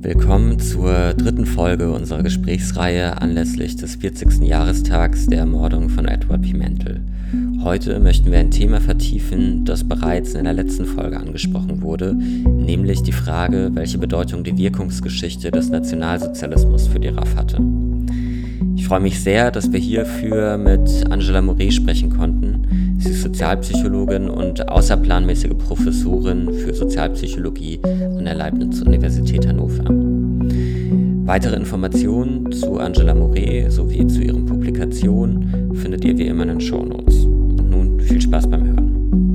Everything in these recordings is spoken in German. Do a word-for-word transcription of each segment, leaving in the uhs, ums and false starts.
Willkommen zur dritten Folge unserer Gesprächsreihe anlässlich des vierzigsten Jahrestags der Ermordung von Edward Pimentel. Heute möchten wir ein Thema vertiefen, das bereits in der letzten Folge angesprochen wurde, nämlich die Frage, welche Bedeutung die Wirkungsgeschichte des Nationalsozialismus für die R A F hatte. Ich freue mich sehr, dass wir hierfür mit Angela Moret sprechen konnten. Sie ist Sozialpsychologin und außerplanmäßige Professorin für Sozialpsychologie an der Leibniz-Universität Hannover. Weitere Informationen zu Angela Moret sowie zu ihren Publikationen findet ihr wie immer in den Shownotes. Und nun viel Spaß beim Hören.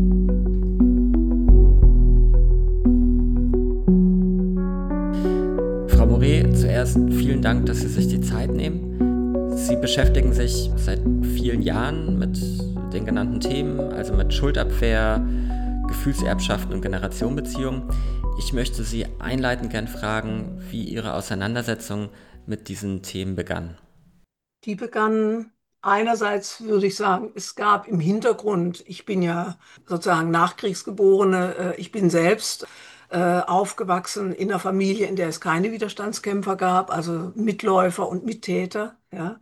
Frau Moret, zuerst vielen Dank, dass Sie sich die Zeit nehmen. Sie beschäftigen sich seit vielen Jahren mit den genannten Themen, also mit Schuldabwehr, Gefühlserbschaften und Generationenbeziehungen. Ich möchte Sie einleitend gern fragen, wie Ihre Auseinandersetzung mit diesen Themen begann. Die begann einerseits, würde ich sagen, es gab im Hintergrund, ich bin ja sozusagen Nachkriegsgeborene, äh, ich bin selbst äh, aufgewachsen in einer Familie, in der es keine Widerstandskämpfer gab, also Mitläufer und Mittäter, ja.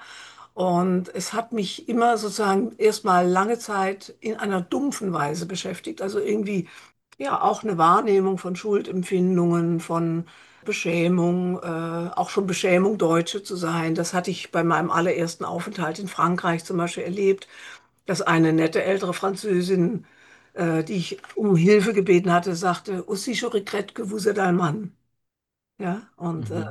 Und es hat mich immer sozusagen erstmal lange Zeit in einer dumpfen Weise beschäftigt, also irgendwie ja auch eine Wahrnehmung von Schuldempfindungen, von Beschämung, äh, auch schon Beschämung, Deutsche zu sein. Das hatte ich bei meinem allerersten Aufenthalt in Frankreich zum Beispiel erlebt, dass eine nette ältere Französin, äh, die ich um Hilfe gebeten hatte, sagte, Aussi je regrette que vous êtes Allemand. Ja, und äh, Mhm.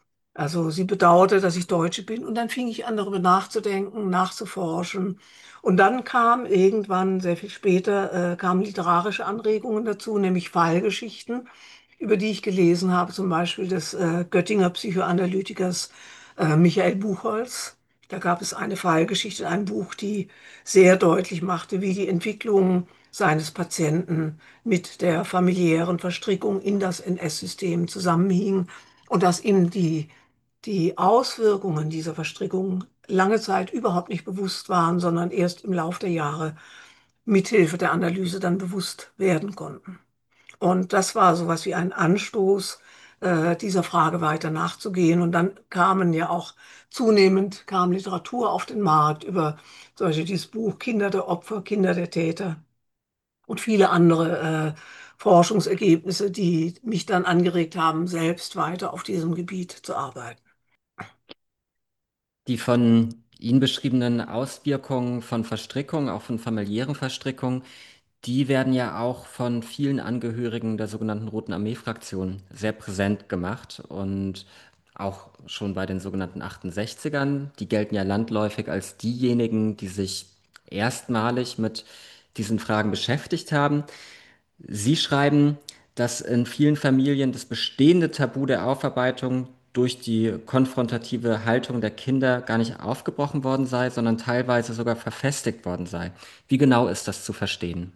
also sie bedauerte, dass ich Deutsche bin. Und dann fing ich an, darüber nachzudenken, nachzuforschen. Und dann kam irgendwann, sehr viel später, äh, kamen literarische Anregungen dazu, nämlich Fallgeschichten, über die ich gelesen habe, zum Beispiel des äh, Göttinger Psychoanalytikers äh, Michael Buchholz. Da gab es eine Fallgeschichte in einem Buch, die sehr deutlich machte, wie die Entwicklung seines Patienten mit der familiären Verstrickung in das N S-System zusammenhing und dass ihm die die Auswirkungen dieser Verstrickung lange Zeit überhaupt nicht bewusst waren, sondern erst im Lauf der Jahre mithilfe der Analyse dann bewusst werden konnten. Und das war sowas wie ein Anstoß, äh, dieser Frage weiter nachzugehen. Und dann kamen ja auch zunehmend kam Literatur auf den Markt über zum Beispiel dieses Buch Kinder der Opfer, Kinder der Täter und viele andere äh, Forschungsergebnisse, die mich dann angeregt haben, selbst weiter auf diesem Gebiet zu arbeiten. Die von Ihnen beschriebenen Auswirkungen von Verstrickungen, auch von familiären Verstrickungen, die werden ja auch von vielen Angehörigen der sogenannten Roten Armee-Fraktion sehr präsent gemacht und auch schon bei den sogenannten achtundsechzigern. Die gelten ja landläufig als diejenigen, die sich erstmalig mit diesen Fragen beschäftigt haben. Sie schreiben, dass in vielen Familien das bestehende Tabu der Aufarbeitung durch die konfrontative Haltung der Kinder gar nicht aufgebrochen worden sei, sondern teilweise sogar verfestigt worden sei. Wie genau ist das zu verstehen?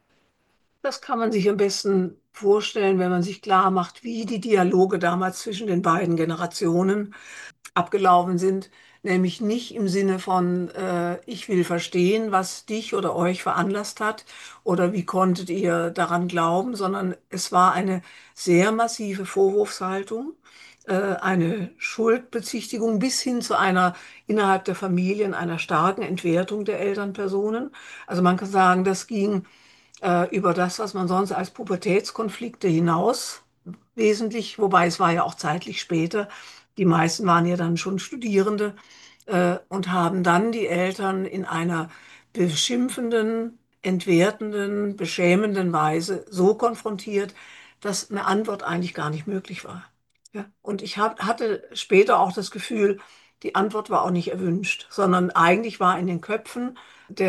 Das kann man sich am besten vorstellen, wenn man sich klar macht, wie die Dialoge damals zwischen den beiden Generationen abgelaufen sind. Nämlich nicht im Sinne von, äh, ich will verstehen, was dich oder euch veranlasst hat oder wie konntet ihr daran glauben, sondern es war eine sehr massive Vorwurfshaltung, äh, eine Schuldbezichtigung bis hin zu einer innerhalb der Familien einer starken Entwertung der Elternpersonen. Also man kann sagen, das ging äh, über das, was man sonst als Pubertätskonflikte hinaus wesentlich, wobei es war ja auch zeitlich später, die meisten waren ja dann schon Studierende äh, und haben dann die Eltern in einer beschimpfenden, entwertenden, beschämenden Weise so konfrontiert, dass eine Antwort eigentlich gar nicht möglich war. Ja? Und ich hab, hatte später auch das Gefühl, die Antwort war auch nicht erwünscht, sondern eigentlich war in den Köpfen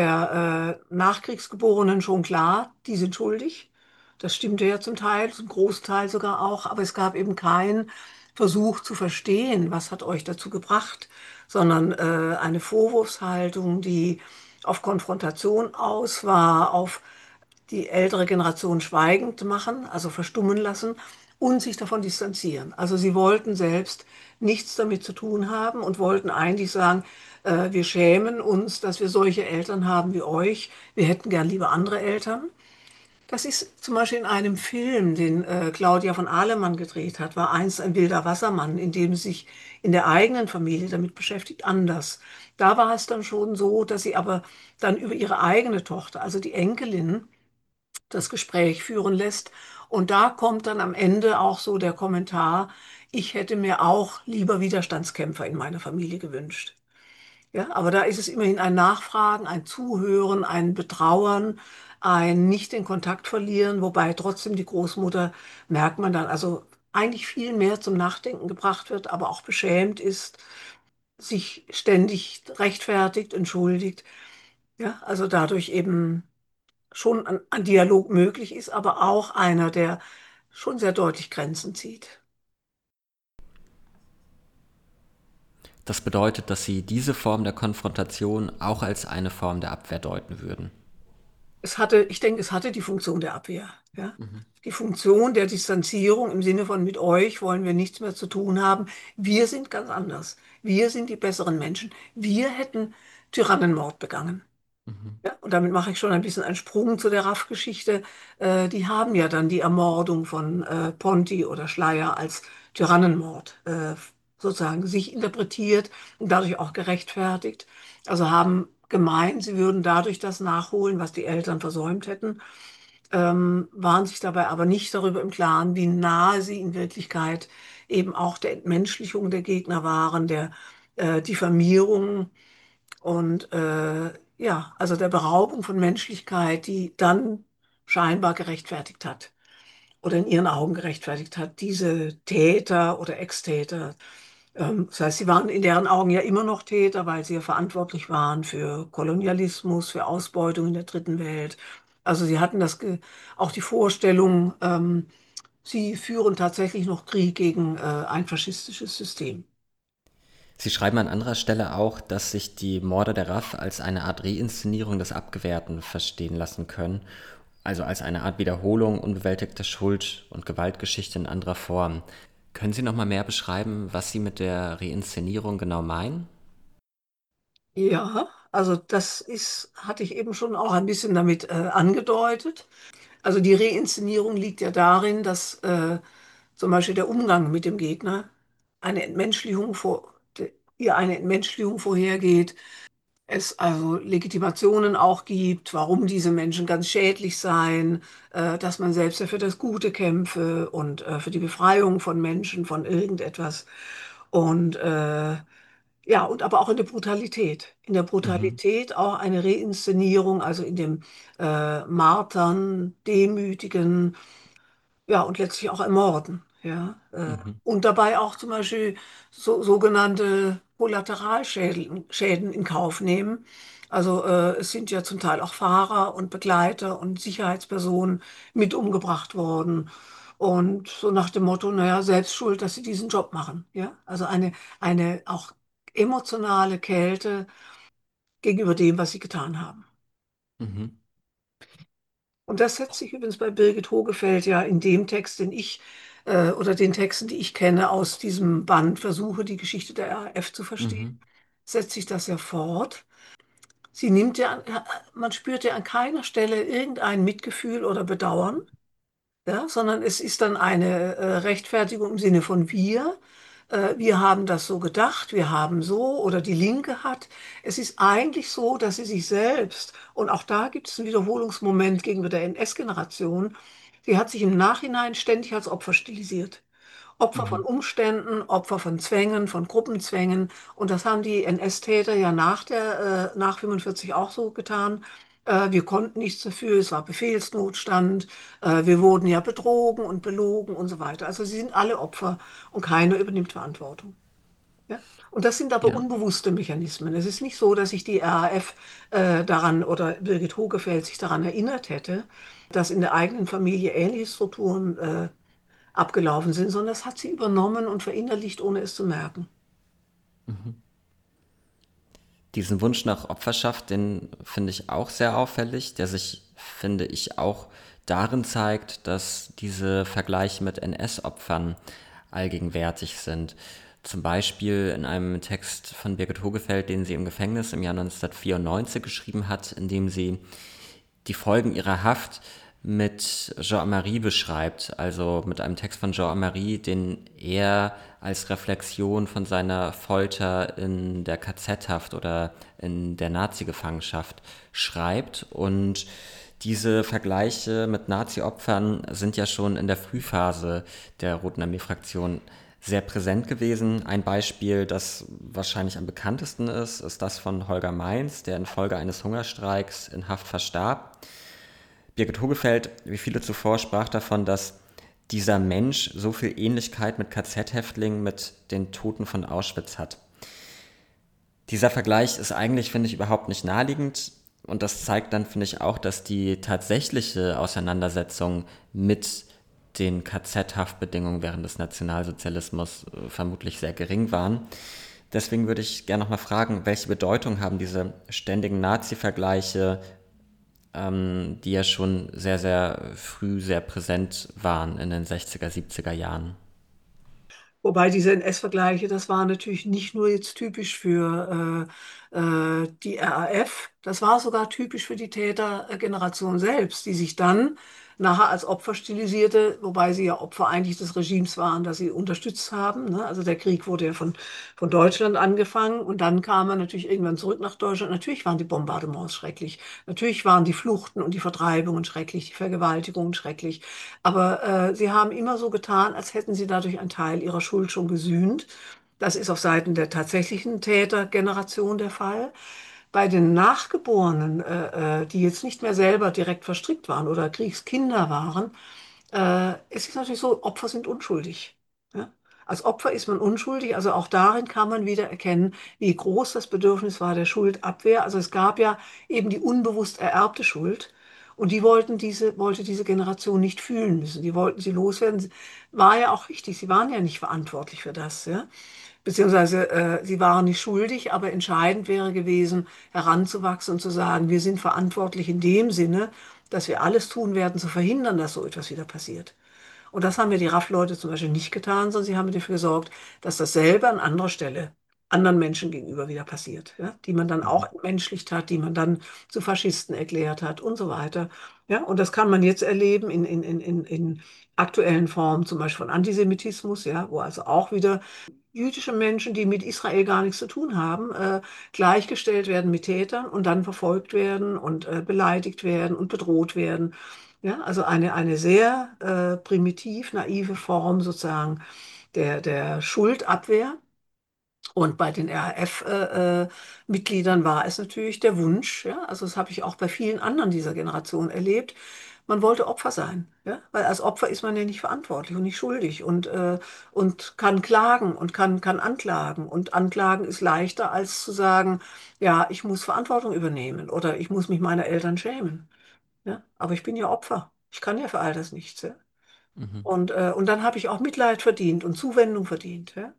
der äh, Nachkriegsgeborenen schon klar, die sind schuldig. Das stimmte ja zum Teil, zum Großteil sogar auch, aber es gab eben keinen Versuch zu verstehen, was hat euch dazu gebracht, sondern äh, eine Vorwurfshaltung, die auf Konfrontation aus war, auf die ältere Generation schweigend machen, also verstummen lassen und sich davon distanzieren. Also sie wollten selbst nichts damit zu tun haben und wollten eigentlich sagen, äh, wir schämen uns, dass wir solche Eltern haben wie euch. Wir hätten gern lieber andere Eltern. Das ist zum Beispiel in einem Film, den äh, Claudia von Alemann gedreht hat, war einst ein wilder Wassermann, in dem sie sich in der eigenen Familie damit beschäftigt, anders. Da war es dann schon so, dass sie aber dann über ihre eigene Tochter, also die Enkelin, das Gespräch führen lässt. Und da kommt dann am Ende auch so der Kommentar, ich hätte mir auch lieber Widerstandskämpfer in meiner Familie gewünscht. Ja, aber da ist es immerhin ein Nachfragen, ein Zuhören, ein Betrauern, ein nicht den Kontakt verlieren, wobei trotzdem die Großmutter, merkt man dann, also eigentlich viel mehr zum Nachdenken gebracht wird, aber auch beschämt ist, sich ständig rechtfertigt, entschuldigt. Ja, also dadurch eben schon ein, ein Dialog möglich ist, aber auch einer, der schon sehr deutlich Grenzen zieht. Das bedeutet, dass Sie diese Form der Konfrontation auch als eine Form der Abwehr deuten würden. Es hatte, ich denke, es hatte die Funktion der Abwehr, ja. Die Funktion der Distanzierung im Sinne von mit euch wollen wir nichts mehr zu tun haben. Wir sind ganz anders. Wir sind die besseren Menschen. Wir hätten Tyrannenmord begangen. Ja, und damit mache ich schon ein bisschen einen Sprung zu der R A F-Geschichte. Äh, die haben ja dann die Ermordung von äh, Ponti oder Schleyer als Tyrannenmord äh, sozusagen sich interpretiert und dadurch auch gerechtfertigt. Also haben gemeint, sie würden dadurch das nachholen, was die Eltern versäumt hätten, ähm, waren sich dabei aber nicht darüber im Klaren, wie nahe sie in Wirklichkeit eben auch der Entmenschlichung der Gegner waren, der äh, Diffamierung und äh, ja, also der Beraubung von Menschlichkeit, die dann scheinbar gerechtfertigt hat oder in ihren Augen gerechtfertigt hat, diese Täter oder Ex-Täter. Ähm, das heißt, sie waren in deren Augen ja immer noch Täter, weil sie ja verantwortlich waren für Kolonialismus, für Ausbeutung in der Dritten Welt. Also sie hatten das ge- auch die Vorstellung, ähm, sie führen tatsächlich noch Krieg gegen äh, ein faschistisches System. Sie schreiben an anderer Stelle auch, dass sich die Morde der R A F als eine Art Reinszenierung des Abgewehrten verstehen lassen können, also als eine Art Wiederholung unbewältigter Schuld- und Gewaltgeschichte in anderer Form. Können Sie noch mal mehr beschreiben, was Sie mit der Reinszenierung genau meinen? Ja, also das ist, hatte ich eben schon auch ein bisschen damit äh, angedeutet. Also die Reinszenierung liegt ja darin, dass äh, zum Beispiel der Umgang mit dem Gegner eine Entmenschlichung vor, de- ihr eine Entmenschlichung vorhergeht, es also Legitimationen auch gibt, warum diese Menschen ganz schädlich seien, äh, dass man selbst ja für das Gute kämpfe und äh, für die Befreiung von Menschen von irgendetwas. Und äh, ja, und aber auch in der Brutalität. In der Mhm, Brutalität auch eine Reinszenierung, also in dem äh, Martern, Demütigen, ja, und letztlich auch ermorden. Ja, äh, mhm, und dabei auch zum Beispiel so, sogenannte Kollateralschäden Schäden in Kauf nehmen. Also äh, es sind ja zum Teil auch Fahrer und Begleiter und Sicherheitspersonen mit umgebracht worden. Und so nach dem Motto, naja, selbst schuld, dass sie diesen Job machen. Ja, also eine, eine auch emotionale Kälte gegenüber dem, was sie getan haben. mhm, Und das setzt sich übrigens bei Birgit Hogefeld ja in dem Text, den ich äh, oder den Texten, die ich kenne aus diesem Band, versuche, die Geschichte der R A F zu verstehen, mhm, setzt sich das ja fort. Sie nimmt ja, an- man spürt ja an keiner Stelle irgendein Mitgefühl oder Bedauern, ja, sondern es ist dann eine äh, Rechtfertigung im Sinne von wir. Äh, wir haben das so gedacht, wir haben so oder die Linke hat. Es ist eigentlich so, dass sie sich selbst, und auch da gibt es einen Wiederholungsmoment gegenüber der N S-Generation, sie hat sich im Nachhinein ständig als Opfer stilisiert. Opfer von mhm. Umständen, Opfer von Zwängen, von Gruppenzwängen. Und das haben die N S-Täter ja nach der, äh, nach fünfundvierzig auch so getan. Äh, wir konnten nichts dafür, es war Befehlsnotstand, äh, wir wurden ja betrogen und belogen und so weiter. Also sie sind alle Opfer und keiner übernimmt Verantwortung. Ja? Und das sind aber Ja. unbewusste Mechanismen. Es ist nicht so, dass sich die R A F äh, daran oder Birgit Hogefeld sich daran erinnert hätte, dass in der eigenen Familie ähnliche Strukturen äh, abgelaufen sind, sondern das hat sie übernommen und verinnerlicht, ohne es zu merken. Diesen Wunsch nach Opferschaft, den finde ich auch sehr auffällig, der sich, finde ich, auch darin zeigt, dass diese Vergleiche mit N S-Opfern allgegenwärtig sind. Zum Beispiel in einem Text von Birgit Hogefeld, den sie im Gefängnis im Jahr neunzehnhundertvierundneunzig geschrieben hat, in dem sie die Folgen ihrer Haft mit Jean-Marie beschreibt, also mit einem Text von Jean-Marie, den er als Reflexion von seiner Folter in der K Z-Haft oder in der Nazi-Gefangenschaft schreibt. Und diese Vergleiche mit Nazi-Opfern sind ja schon in der Frühphase der Roten Armee-Fraktion sehr präsent gewesen. Ein Beispiel, das wahrscheinlich am bekanntesten ist, ist das von Holger Meins, der infolge eines Hungerstreiks in Haft verstarb. Birgit Hogefeld, wie viele zuvor, sprach davon, dass dieser Mensch so viel Ähnlichkeit mit K Z-Häftlingen, mit den Toten von Auschwitz hat. Dieser Vergleich ist eigentlich, finde ich, überhaupt nicht naheliegend. Und das zeigt dann, finde ich, auch, dass die tatsächliche Auseinandersetzung mit den K Z-Haftbedingungen während des Nationalsozialismus äh, vermutlich sehr gering waren. Deswegen würde ich gerne nochmal fragen, welche Bedeutung haben diese ständigen Nazi-Vergleiche, ähm, die ja schon sehr, sehr früh sehr präsent waren in den sechziger, siebziger Jahren? Wobei diese N S-Vergleiche, das war natürlich nicht nur jetzt typisch für äh, äh, die R A F, das war sogar typisch für die Tätergeneration selbst, die sich dann nachher als Opfer stilisierte, wobei sie ja Opfer eigentlich des Regimes waren, das sie unterstützt haben. Ne? Also der Krieg wurde ja von, von Deutschland angefangen und dann kam man natürlich irgendwann zurück nach Deutschland. Natürlich waren die Bombardements schrecklich, natürlich waren die Fluchten und die Vertreibungen schrecklich, die Vergewaltigungen schrecklich. Aber äh, sie haben immer so getan, als hätten sie dadurch einen Teil ihrer Schuld schon gesühnt. Das ist auf Seiten der tatsächlichen Tätergeneration der Fall. Bei den Nachgeborenen, äh, äh, die jetzt nicht mehr selber direkt verstrickt waren oder Kriegskinder waren, äh, es ist natürlich so, Opfer sind unschuldig. Ja? Als Opfer ist man unschuldig, also auch darin kann man wieder erkennen, wie groß das Bedürfnis war der Schuldabwehr. Also es gab ja eben die unbewusst ererbte Schuld. Und die wollten diese, wollte diese Generation nicht fühlen müssen. Die wollten sie loswerden. War ja auch richtig. Sie waren ja nicht verantwortlich für das, ja. Beziehungsweise äh, sie waren nicht schuldig, aber entscheidend wäre gewesen, heranzuwachsen und zu sagen, wir sind verantwortlich in dem Sinne, dass wir alles tun werden, zu verhindern, dass so etwas wieder passiert. Und das haben mir die R A F-Leute zum Beispiel nicht getan, sondern sie haben dafür gesorgt, dass dasselbe an anderer Stelle anderen Menschen gegenüber wieder passiert, ja, die man dann auch entmenschlicht hat, die man dann zu Faschisten erklärt hat und so weiter. Ja, und das kann man jetzt erleben in, in, in, in, in aktuellen Formen, zum Beispiel von Antisemitismus, ja, wo also auch wieder jüdische Menschen, die mit Israel gar nichts zu tun haben, äh, gleichgestellt werden mit Tätern und dann verfolgt werden und äh, beleidigt werden und bedroht werden. Ja, also eine, eine sehr äh, primitiv naive Form sozusagen der, der Schuldabwehr. Und bei den R A F-Mitgliedern war es natürlich der Wunsch, ja, also das habe ich auch bei vielen anderen dieser Generation erlebt, man wollte Opfer sein, ja, weil als Opfer ist man ja nicht verantwortlich und nicht schuldig und, äh, und kann klagen und kann, kann anklagen. Und anklagen ist leichter als zu sagen, ja, ich muss Verantwortung übernehmen oder ich muss mich meiner Eltern schämen. Ja, aber ich bin ja Opfer. Ich kann ja für all das nichts. Ja. Mhm. Und, äh, und dann habe ich auch Mitleid verdient und Zuwendung verdient. Ja.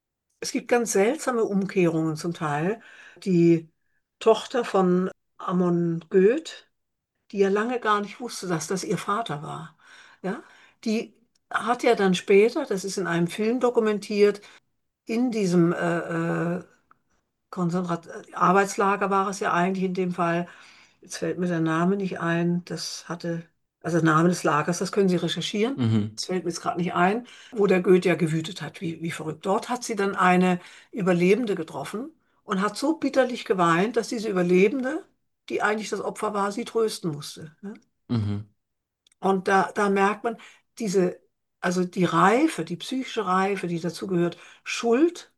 Es gibt ganz seltsame Umkehrungen zum Teil. Die Tochter von Amon Goeth, die ja lange gar nicht wusste, dass das ihr Vater war, ja, die hat ja dann später, das ist in einem Film dokumentiert, in diesem äh, äh, Konzentrat Arbeitslager war es ja eigentlich in dem Fall. Jetzt fällt mir der Name nicht ein. Das hatte, also der Name des Lagers, das können Sie recherchieren. Mhm. Das fällt mir jetzt gerade nicht ein, wo der Goethe ja gewütet hat, wie, wie verrückt. Dort hat sie dann eine Überlebende getroffen und hat so bitterlich geweint, dass diese Überlebende, die eigentlich das Opfer war, sie trösten musste. Ne? Mhm. Und da, da merkt man diese, also die Reife, die psychische Reife, die dazu gehört, Schuld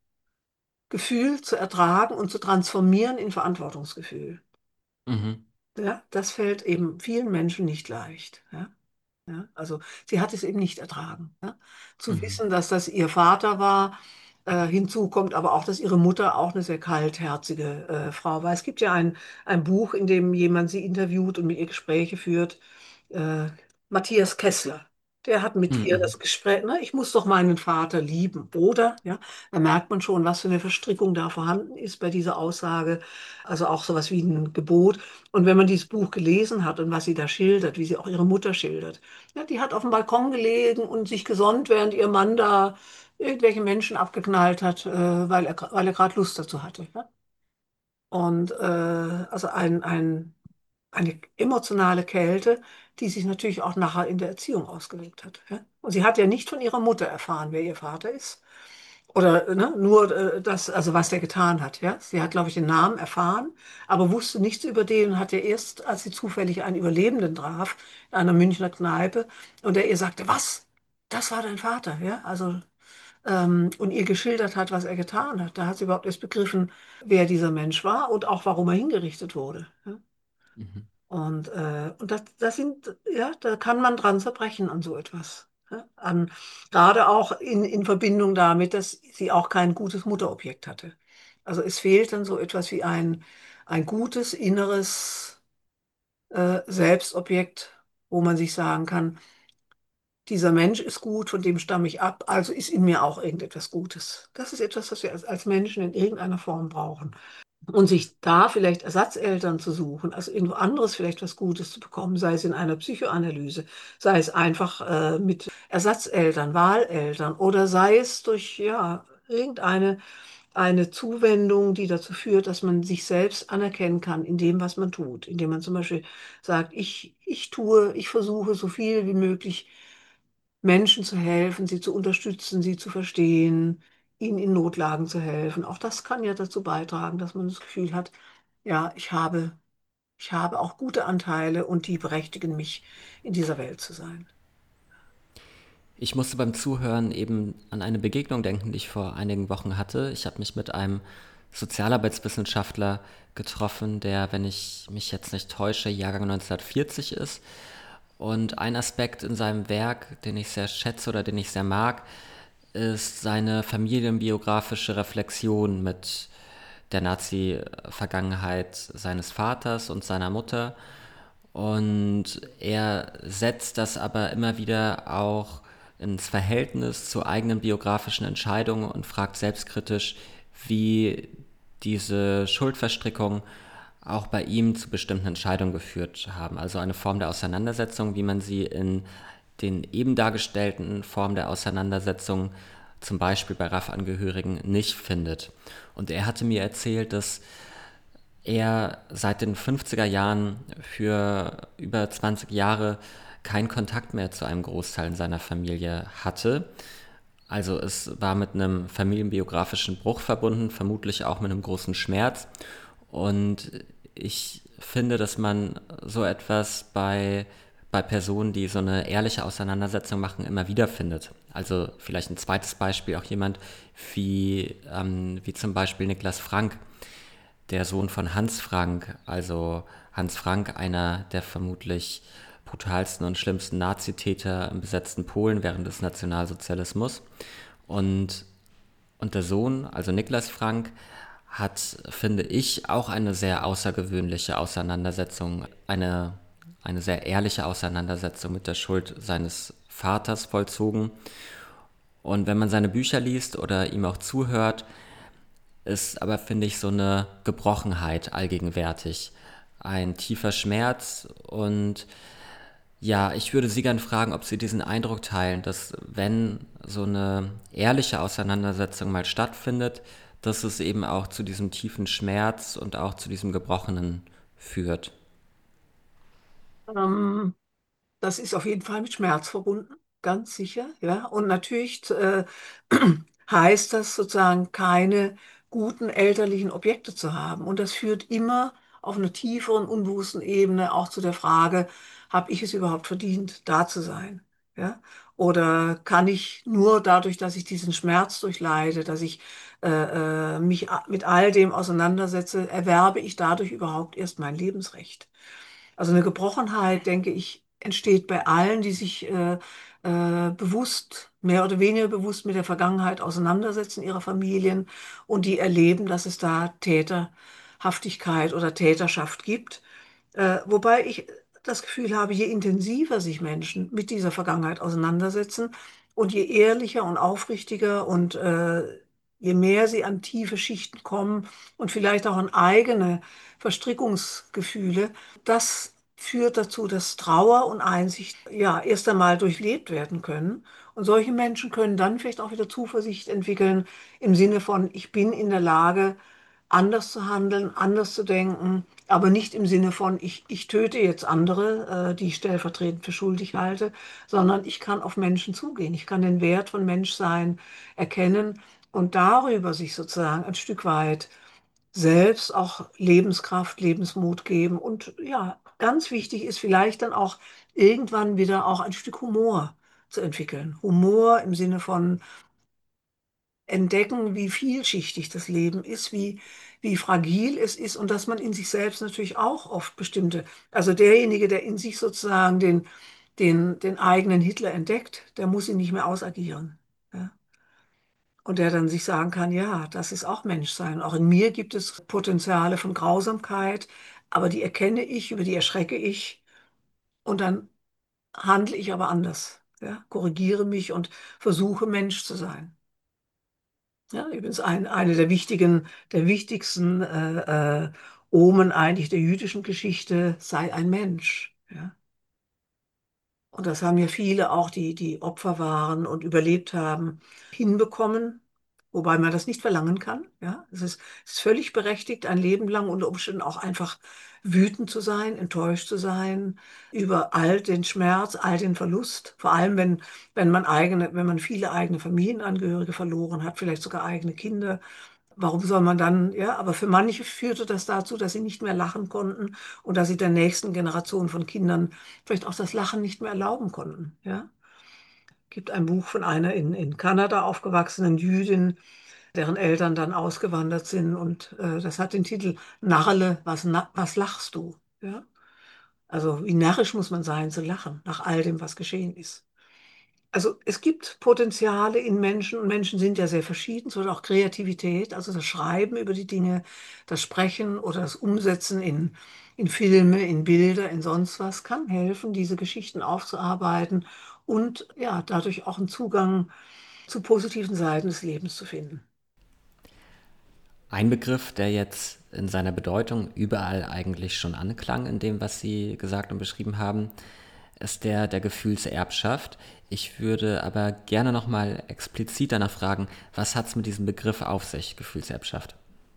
Gefühl zu ertragen und zu transformieren in Verantwortungsgefühl. Mhm. Ja, das fällt eben vielen Menschen nicht leicht. Ja. Ja, also sie hat es eben nicht ertragen. Ja. Zu Mhm. wissen, dass das ihr Vater war, äh, hinzu kommt aber auch, dass ihre Mutter auch eine sehr kaltherzige äh, Frau war. Es gibt ja ein, ein Buch, in dem jemand sie interviewt und mit ihr Gespräche führt. Äh, Matthias Kessler. Der hat mit ihr Mhm. das Gespräch, ne, ich muss doch meinen Vater lieben, oder? Ja, da merkt man schon, was für eine Verstrickung da vorhanden ist bei dieser Aussage. Also auch sowas wie ein Gebot. Und wenn man dieses Buch gelesen hat und was sie da schildert, wie sie auch ihre Mutter schildert, ja, die hat auf dem Balkon gelegen und sich gesonnt, während ihr Mann da irgendwelche Menschen abgeknallt hat, äh, weil er, weil er gerade Lust dazu hatte. Ja? Und äh, also ein, ein eine emotionale Kälte, die sich natürlich auch nachher in der Erziehung ausgewirkt hat. Ja? Und sie hat ja nicht von ihrer Mutter erfahren, wer ihr Vater ist. Oder ne, nur äh, das, also was der getan hat. Ja? Sie hat, glaube ich, den Namen erfahren, aber wusste nichts über den und hat ja erst, als sie zufällig einen Überlebenden traf, in einer Münchner Kneipe, und der ihr sagte, was? Das war dein Vater, ja? Also, ähm, und ihr geschildert hat, was er getan hat. Da hat sie überhaupt erst begriffen, wer dieser Mensch war und auch warum er hingerichtet wurde. Ja? Mhm. Und, äh, und das, das sind, ja, da kann man dran zerbrechen an so etwas. Ja? An, gerade auch in, in Verbindung damit, dass sie auch kein gutes Mutterobjekt hatte. Also es fehlt dann so etwas wie ein, ein gutes inneres äh, Selbstobjekt, wo man sich sagen kann, dieser Mensch ist gut, von dem stamme ich ab, also ist in mir auch irgendetwas Gutes. Das ist etwas, was wir als, als Menschen in irgendeiner Form brauchen. Und sich da vielleicht Ersatzeltern zu suchen, also irgendwo anderes vielleicht was Gutes zu bekommen, sei es in einer Psychoanalyse, sei es einfach äh, mit Ersatzeltern, Wahleltern oder sei es durch ja, irgendeine eine Zuwendung, die dazu führt, dass man sich selbst anerkennen kann in dem, was man tut. Indem man zum Beispiel sagt, ich, ich tue, ich versuche so viel wie möglich Menschen zu helfen, sie zu unterstützen, sie zu verstehen, ihnen in Notlagen zu helfen. Auch das kann ja dazu beitragen, dass man das Gefühl hat, ja, ich habe, ich habe auch gute Anteile und die berechtigen mich, in dieser Welt zu sein. Ich musste beim Zuhören eben an eine Begegnung denken, die ich vor einigen Wochen hatte. Ich habe mich mit einem Sozialarbeitswissenschaftler getroffen, der, wenn ich mich jetzt nicht täusche, Jahrgang neunzehnhundertvierzig ist. Und ein Aspekt in seinem Werk, den ich sehr schätze oder den ich sehr mag, ist seine familienbiografische Reflexion mit der Nazi-Vergangenheit seines Vaters und seiner Mutter. Und er setzt das aber immer wieder auch ins Verhältnis zu eigenen biografischen Entscheidungen und fragt selbstkritisch, wie diese Schuldverstrickung auch bei ihm zu bestimmten Entscheidungen geführt haben. Also eine Form der Auseinandersetzung, wie man sie in den eben dargestellten Formen der Auseinandersetzung zum Beispiel bei R A F-Angehörigen nicht findet. Und er hatte mir erzählt, dass er seit den fünfziger Jahren für über zwanzig Jahre keinen Kontakt mehr zu einem Großteil seiner Familie hatte. Also es war mit einem familienbiografischen Bruch verbunden, vermutlich auch mit einem großen Schmerz. Und ich finde, dass man so etwas bei, bei Personen, die so eine ehrliche Auseinandersetzung machen, immer wieder findet. Also vielleicht ein zweites Beispiel, auch jemand wie, ähm, wie zum Beispiel Niklas Frank, der Sohn von Hans Frank, also Hans Frank, einer der vermutlich brutalsten und schlimmsten Nazitäter im besetzten Polen während des Nationalsozialismus. Und, und der Sohn, also Niklas Frank, hat, finde ich, auch eine sehr außergewöhnliche Auseinandersetzung, eine, eine sehr ehrliche Auseinandersetzung mit der Schuld seines Vaters vollzogen. Und wenn man seine Bücher liest oder ihm auch zuhört, ist aber, finde ich, so eine Gebrochenheit allgegenwärtig. Ein tiefer Schmerz und ja, ich würde Sie gern fragen, ob Sie diesen Eindruck teilen, dass wenn so eine ehrliche Auseinandersetzung mal stattfindet, dass es eben auch zu diesem tiefen Schmerz und auch zu diesem Gebrochenen führt. Ähm, Das ist auf jeden Fall mit Schmerz verbunden, ganz sicher, ja. Und natürlich äh, heißt das sozusagen, keine guten elterlichen Objekte zu haben. Und das führt immer auf einer tieferen, unbewussten Ebene auch zu der Frage, habe ich es überhaupt verdient, da zu sein? Ja? Oder kann ich nur dadurch, dass ich diesen Schmerz durchleide, dass ich äh, äh, mich a- mit all dem auseinandersetze, erwerbe ich dadurch überhaupt erst mein Lebensrecht? Also eine Gebrochenheit, denke ich, entsteht bei allen, die sich äh, äh, bewusst, mehr oder weniger bewusst mit der Vergangenheit auseinandersetzen, ihrer Familien, und die erleben, dass es da Täterhaftigkeit oder Täterschaft gibt. Äh, wobei ich das Gefühl habe, je intensiver sich Menschen mit dieser Vergangenheit auseinandersetzen und je ehrlicher und aufrichtiger und äh, je mehr sie an tiefe Schichten kommen und vielleicht auch an eigene Verstrickungsgefühle, das führt dazu, dass Trauer und Einsicht ja erst einmal durchlebt werden können. Und solche Menschen können dann vielleicht auch wieder Zuversicht entwickeln im Sinne von, ich bin in der Lage, anders zu handeln, anders zu denken, Aber nicht im Sinne von, ich, ich töte jetzt andere, äh, die ich stellvertretend für schuldig halte, sondern ich kann auf Menschen zugehen. Ich kann den Wert von Menschsein erkennen und darüber sich sozusagen ein Stück weit selbst auch Lebenskraft, Lebensmut geben. Und ja, ganz wichtig ist vielleicht dann auch irgendwann wieder auch ein Stück Humor zu entwickeln. Humor im Sinne von entdecken, wie vielschichtig das Leben ist, wie, wie fragil es ist und dass man in sich selbst natürlich auch oft bestimmte, also derjenige, der in sich sozusagen den, den, den eigenen Hitler entdeckt, der muss ihn nicht mehr ausagieren. Ja? Und der dann sich sagen kann, ja, das ist auch Menschsein. Auch in mir gibt es Potenziale von Grausamkeit, aber die erkenne ich, über die erschrecke ich und dann handle ich aber anders. Ja? Korrigiere mich und versuche Mensch zu sein. Ja, übrigens ein, eine der wichtigen, der wichtigsten äh, äh, Omen eigentlich der jüdischen Geschichte sei ein Mensch. Ja. Und das haben ja viele auch, die, die Opfer waren und überlebt haben, hinbekommen, wobei man das nicht verlangen kann. Ja. Es ist, es ist völlig berechtigt, ein Leben lang unter Umständen auch einfach wütend zu sein, enttäuscht zu sein über all den Schmerz, all den Verlust. Vor allem, wenn, wenn man eigene, wenn man viele eigene Familienangehörige verloren hat, vielleicht sogar eigene Kinder. Warum soll man dann, ja, aber für manche führte das dazu, dass sie nicht mehr lachen konnten und dass sie der nächsten Generation von Kindern vielleicht auch das Lachen nicht mehr erlauben konnten, ja. Gibt ein Buch von einer in, in Kanada aufgewachsenen Jüdin, deren Eltern dann ausgewandert sind und äh, das hat den Titel Narrele, was, na, was lachst du, ja. Also wie närrisch muss man sein zu lachen nach all dem, was geschehen ist. Also es gibt Potenziale in Menschen und Menschen sind ja sehr verschieden, so auch Kreativität, also das Schreiben über die Dinge, das Sprechen oder das Umsetzen in, in Filme, in Bilder, in sonst was kann helfen, diese Geschichten aufzuarbeiten und ja, dadurch auch einen Zugang zu positiven Seiten des Lebens zu finden. Ein Begriff, der jetzt in seiner Bedeutung überall eigentlich schon anklang, in dem, was Sie gesagt und beschrieben haben, ist der der Gefühlserbschaft. Ich würde aber gerne nochmal explizit danach fragen, was hat es mit diesem Begriff auf sich, Gefühlserbschaft?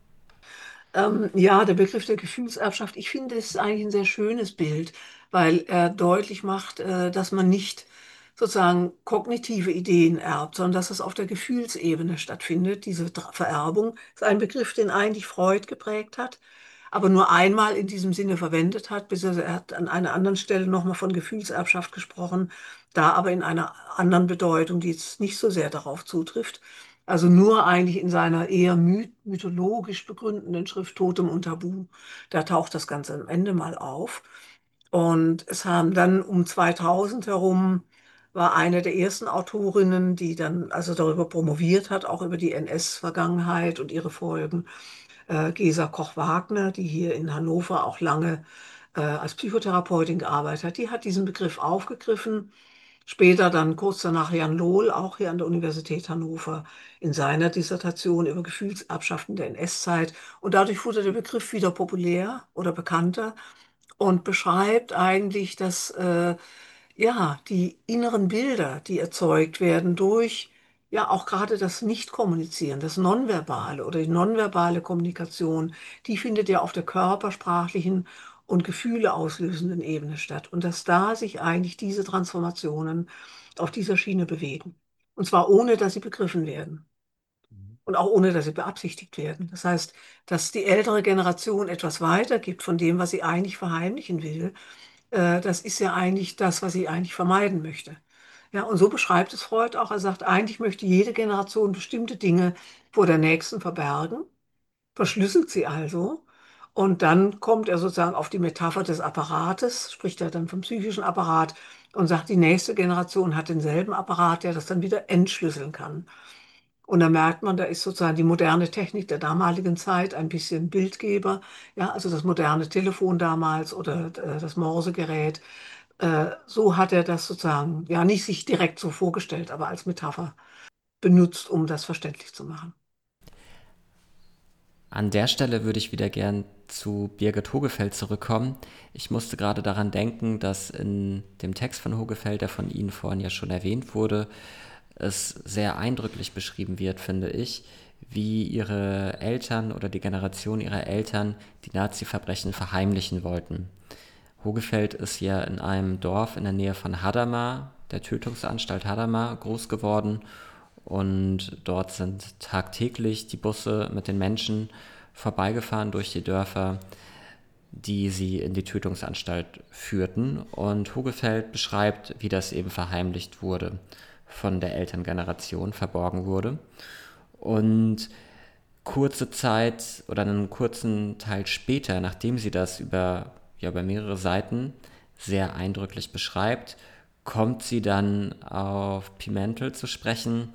Ähm, ja, der Begriff der Gefühlserbschaft, ich finde, es ist eigentlich ein sehr schönes Bild, weil er deutlich macht, äh, dass man nicht sozusagen kognitive Ideen erbt, sondern dass es auf der Gefühlsebene stattfindet. Diese Tra- Vererbung ist ein Begriff, den eigentlich Freud geprägt hat, aber nur einmal in diesem Sinne verwendet hat, bis er, er hat an einer anderen Stelle nochmal von Gefühlserbschaft gesprochen, da aber in einer anderen Bedeutung, die jetzt nicht so sehr darauf zutrifft. Also nur eigentlich in seiner eher my mythologisch begründeten Schrift Totem und Tabu. Da taucht das Ganze am Ende mal auf. Und es haben dann um zweitausend herum war eine der ersten Autorinnen, die dann also darüber promoviert hat, auch über die N S-Vergangenheit und ihre Folgen, äh, Gesa Koch-Wagner, die hier in Hannover auch lange äh, als Psychotherapeutin gearbeitet hat. Die hat diesen Begriff aufgegriffen. Später dann kurz danach Jan Lohl, auch hier an der Universität Hannover, in seiner Dissertation über Gefühlsabschaften der N S-Zeit. Und dadurch wurde der Begriff wieder populär oder bekannter und beschreibt eigentlich, dass äh, ja die inneren Bilder, die erzeugt werden durch ja auch gerade das Nicht-Kommunizieren, das Nonverbale oder die nonverbale Kommunikation, die findet ja auf der körpersprachlichen und Gefühle auslösenden Ebene statt. Und dass da sich eigentlich diese Transformationen auf dieser Schiene bewegen. Und zwar ohne, dass sie begriffen werden. Und auch ohne, dass sie beabsichtigt werden. Das heißt, dass die ältere Generation etwas weitergibt von dem, was sie eigentlich verheimlichen will, äh, das ist ja eigentlich das, was sie eigentlich vermeiden möchte. Ja, und so beschreibt es Freud auch. Er sagt, eigentlich möchte jede Generation bestimmte Dinge vor der nächsten verbergen, verschlüsselt sie also. Und dann kommt er sozusagen auf die Metapher des Apparates, spricht er dann vom psychischen Apparat und sagt, die nächste Generation hat denselben Apparat, der das dann wieder entschlüsseln kann. Und da merkt man, da ist sozusagen die moderne Technik der damaligen Zeit ein bisschen Bildgeber. Ja, also das moderne Telefon damals oder äh, das Morsegerät. Äh, so hat er das sozusagen, ja, nicht sich direkt so vorgestellt, aber als Metapher benutzt, um das verständlich zu machen. An der Stelle würde ich wieder gern zu Birgit Hogefeld zurückkommen. Ich musste gerade daran denken, dass in dem Text von Hogefeld, der von Ihnen vorhin ja schon erwähnt wurde, es sehr eindrücklich beschrieben wird, finde ich, wie ihre Eltern oder die Generation ihrer Eltern die Nazi-Verbrechen verheimlichen wollten. Hogefeld ist ja in einem Dorf in der Nähe von Hadamar, der Tötungsanstalt Hadamar, groß geworden und dort sind tagtäglich die Busse mit den Menschen vorbeigefahren durch die Dörfer, die sie in die Tötungsanstalt führten. Und Hogefeld beschreibt, wie das eben verheimlicht wurde, von der Elterngeneration verborgen wurde. Und kurze Zeit oder einen kurzen Teil später, nachdem sie das über, ja, über mehrere Seiten sehr eindrücklich beschreibt, kommt sie dann auf Pimentel zu sprechen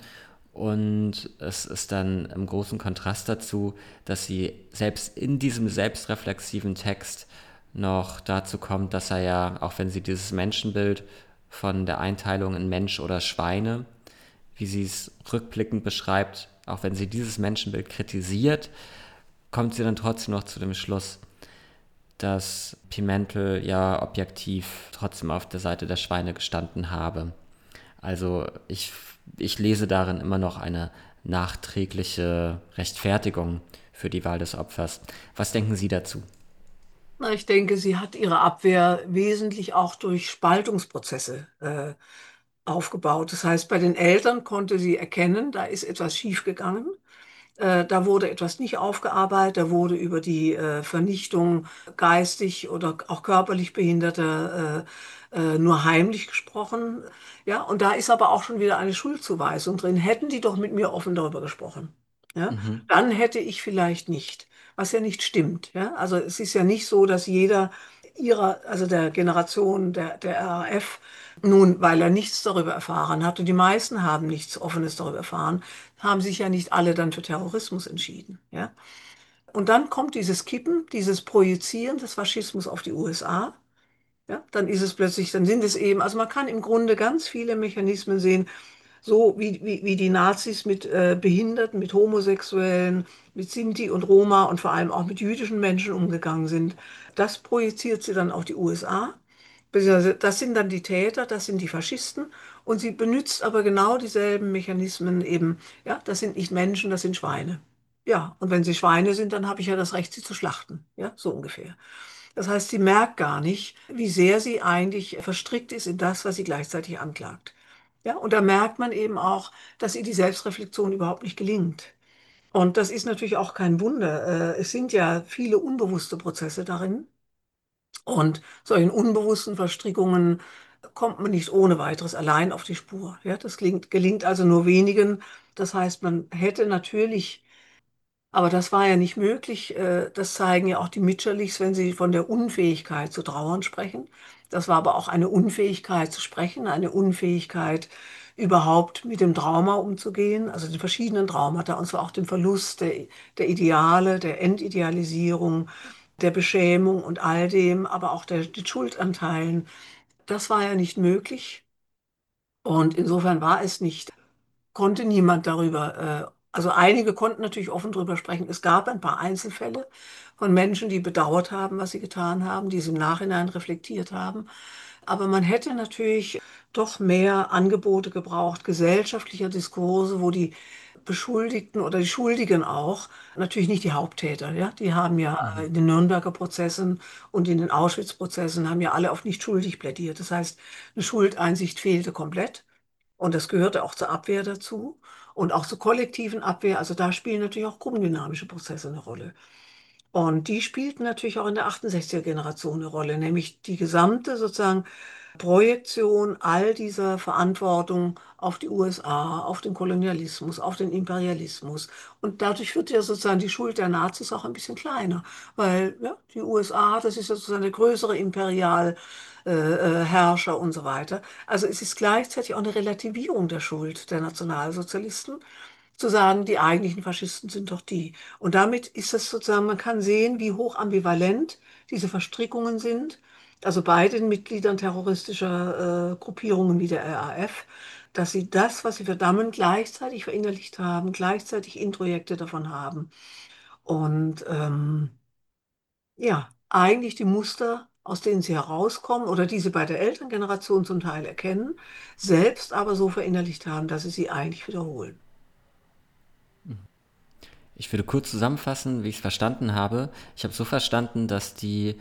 und es ist dann im großen Kontrast dazu, dass sie selbst in diesem selbstreflexiven Text noch dazu kommt, dass er ja, auch wenn sie dieses Menschenbild von der Einteilung in Mensch oder Schweine, wie sie es rückblickend beschreibt, auch wenn sie dieses Menschenbild kritisiert, kommt sie dann trotzdem noch zu dem Schluss, dass Pimentel ja objektiv trotzdem auf der Seite der Schweine gestanden habe. Also ich, ich lese darin immer noch eine nachträgliche Rechtfertigung für die Wahl des Opfers. Was denken Sie dazu? Na, ich denke, sie hat ihre Abwehr wesentlich auch durch Spaltungsprozesse äh, aufgebaut. Das heißt, bei den Eltern konnte sie erkennen, da ist etwas schiefgegangen. Äh, da wurde etwas nicht aufgearbeitet, da wurde über die äh, Vernichtung geistig oder auch körperlich Behinderter äh, äh, nur heimlich gesprochen. Ja, und da ist aber auch schon wieder eine Schuldzuweisung drin. Hätten die doch mit mir offen darüber gesprochen. Ja, Mhm. dann hätte ich vielleicht nicht, was ja nicht stimmt. Ja, also es ist ja nicht so, dass jeder ihrer, also der Generation der, der R A F, nun, weil er nichts darüber erfahren hat, und die meisten haben nichts Offenes darüber erfahren, haben sich ja nicht alle dann für Terrorismus entschieden. Ja? Und dann kommt dieses Kippen, dieses Projizieren des Faschismus auf die U S A. Ja? Dann ist es plötzlich, dann sind es eben, also man kann im Grunde ganz viele Mechanismen sehen, so wie, wie, wie die Nazis mit äh, Behinderten, mit Homosexuellen, mit Sinti und Roma und vor allem auch mit jüdischen Menschen umgegangen sind. Das projiziert sie dann auf die U S A. Beziehungsweise das sind dann die Täter, das sind die Faschisten. Und sie benutzt aber genau dieselben Mechanismen eben. Ja, das sind nicht Menschen, das sind Schweine. Ja, und wenn sie Schweine sind, dann habe ich ja das Recht, sie zu schlachten. Ja, so ungefähr. Das heißt, sie merkt gar nicht, wie sehr sie eigentlich verstrickt ist in das, was sie gleichzeitig anklagt. Ja, und da merkt man eben auch, dass ihr die Selbstreflexion überhaupt nicht gelingt. Und das ist natürlich auch kein Wunder. Äh, Es sind ja viele unbewusste Prozesse darin. Und solchen unbewussten Verstrickungen kommt man nicht ohne weiteres allein auf die Spur. Ja, das gelingt, gelingt also nur wenigen. Das heißt, man hätte natürlich, aber das war ja nicht möglich. äh, Das zeigen ja auch die Mitscherlichs, wenn sie von der Unfähigkeit zu trauern sprechen. Das war aber auch eine Unfähigkeit zu sprechen, eine Unfähigkeit überhaupt mit dem Trauma umzugehen, also den verschiedenen Traumata, und zwar auch den Verlust der, der Ideale, der Entidealisierung, der Beschämung und all dem, aber auch der, den Schuldanteilen. Das war ja nicht möglich. Und insofern war es nicht, konnte niemand darüber, äh, also einige konnten natürlich offen darüber sprechen. Es gab ein paar Einzelfälle von Menschen, die bedauert haben, was sie getan haben, die es im Nachhinein reflektiert haben. Aber man hätte natürlich doch mehr Angebote gebraucht, gesellschaftlicher Diskurse, wo die Beschuldigten oder die Schuldigen auch, natürlich nicht die Haupttäter, ja, die haben ja äh, in den Nürnberger Prozessen und in den Auschwitz-Prozessen haben ja alle auf nicht schuldig plädiert. Das heißt, eine Schuldeinsicht fehlte komplett. Und das gehörte auch zur Abwehr dazu und auch zur kollektiven Abwehr. Also da spielen natürlich auch gruppendynamische Prozesse eine Rolle. Und die spielten natürlich auch in der achtundsechziger Generation eine Rolle, nämlich die gesamte sozusagen Projektion all dieser Verantwortung auf die U S A, auf den Kolonialismus, auf den Imperialismus. Und dadurch wird ja sozusagen die Schuld der Nazis auch ein bisschen kleiner, weil ja, die U S A, das ist ja sozusagen der größere Imperial. Äh, äh, Herrscher und so weiter. Also es ist gleichzeitig auch eine Relativierung der Schuld der Nationalsozialisten, zu sagen, die eigentlichen Faschisten sind doch die. Und damit ist es sozusagen, man kann sehen, wie hoch ambivalent diese Verstrickungen sind. Also bei den Mitgliedern terroristischer äh, Gruppierungen wie der R A F, dass sie das, was sie verdammen, gleichzeitig verinnerlicht haben, gleichzeitig Introjekte davon haben. Und ähm, ja, eigentlich die Muster, aus denen sie herauskommen oder die sie bei der Elterngeneration zum Teil erkennen, selbst aber so verinnerlicht haben, dass sie sie eigentlich wiederholen. Ich würde kurz zusammenfassen, wie ich es verstanden habe. Ich habe so verstanden, dass die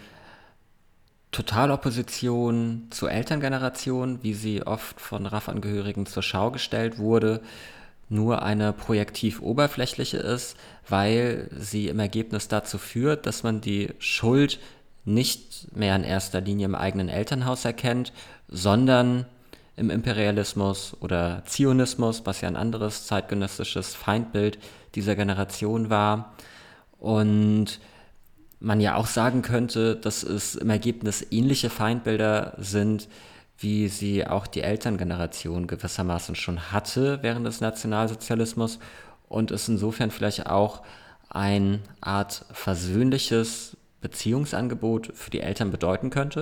Totalopposition zur Elterngeneration, wie sie oft von R A F-Angehörigen zur Schau gestellt wurde, nur eine projektiv oberflächliche ist, weil sie im Ergebnis dazu führt, dass man die Schuld nicht mehr in erster Linie im eigenen Elternhaus erkennt, sondern im Imperialismus oder Zionismus, was ja ein anderes zeitgenössisches Feindbild dieser Generation war. Und man ja auch sagen könnte, dass es im Ergebnis ähnliche Feindbilder sind, wie sie auch die Elterngeneration gewissermaßen schon hatte während des Nationalsozialismus und es insofern vielleicht auch eine Art versöhnliches Beziehungsangebot für die Eltern bedeuten könnte.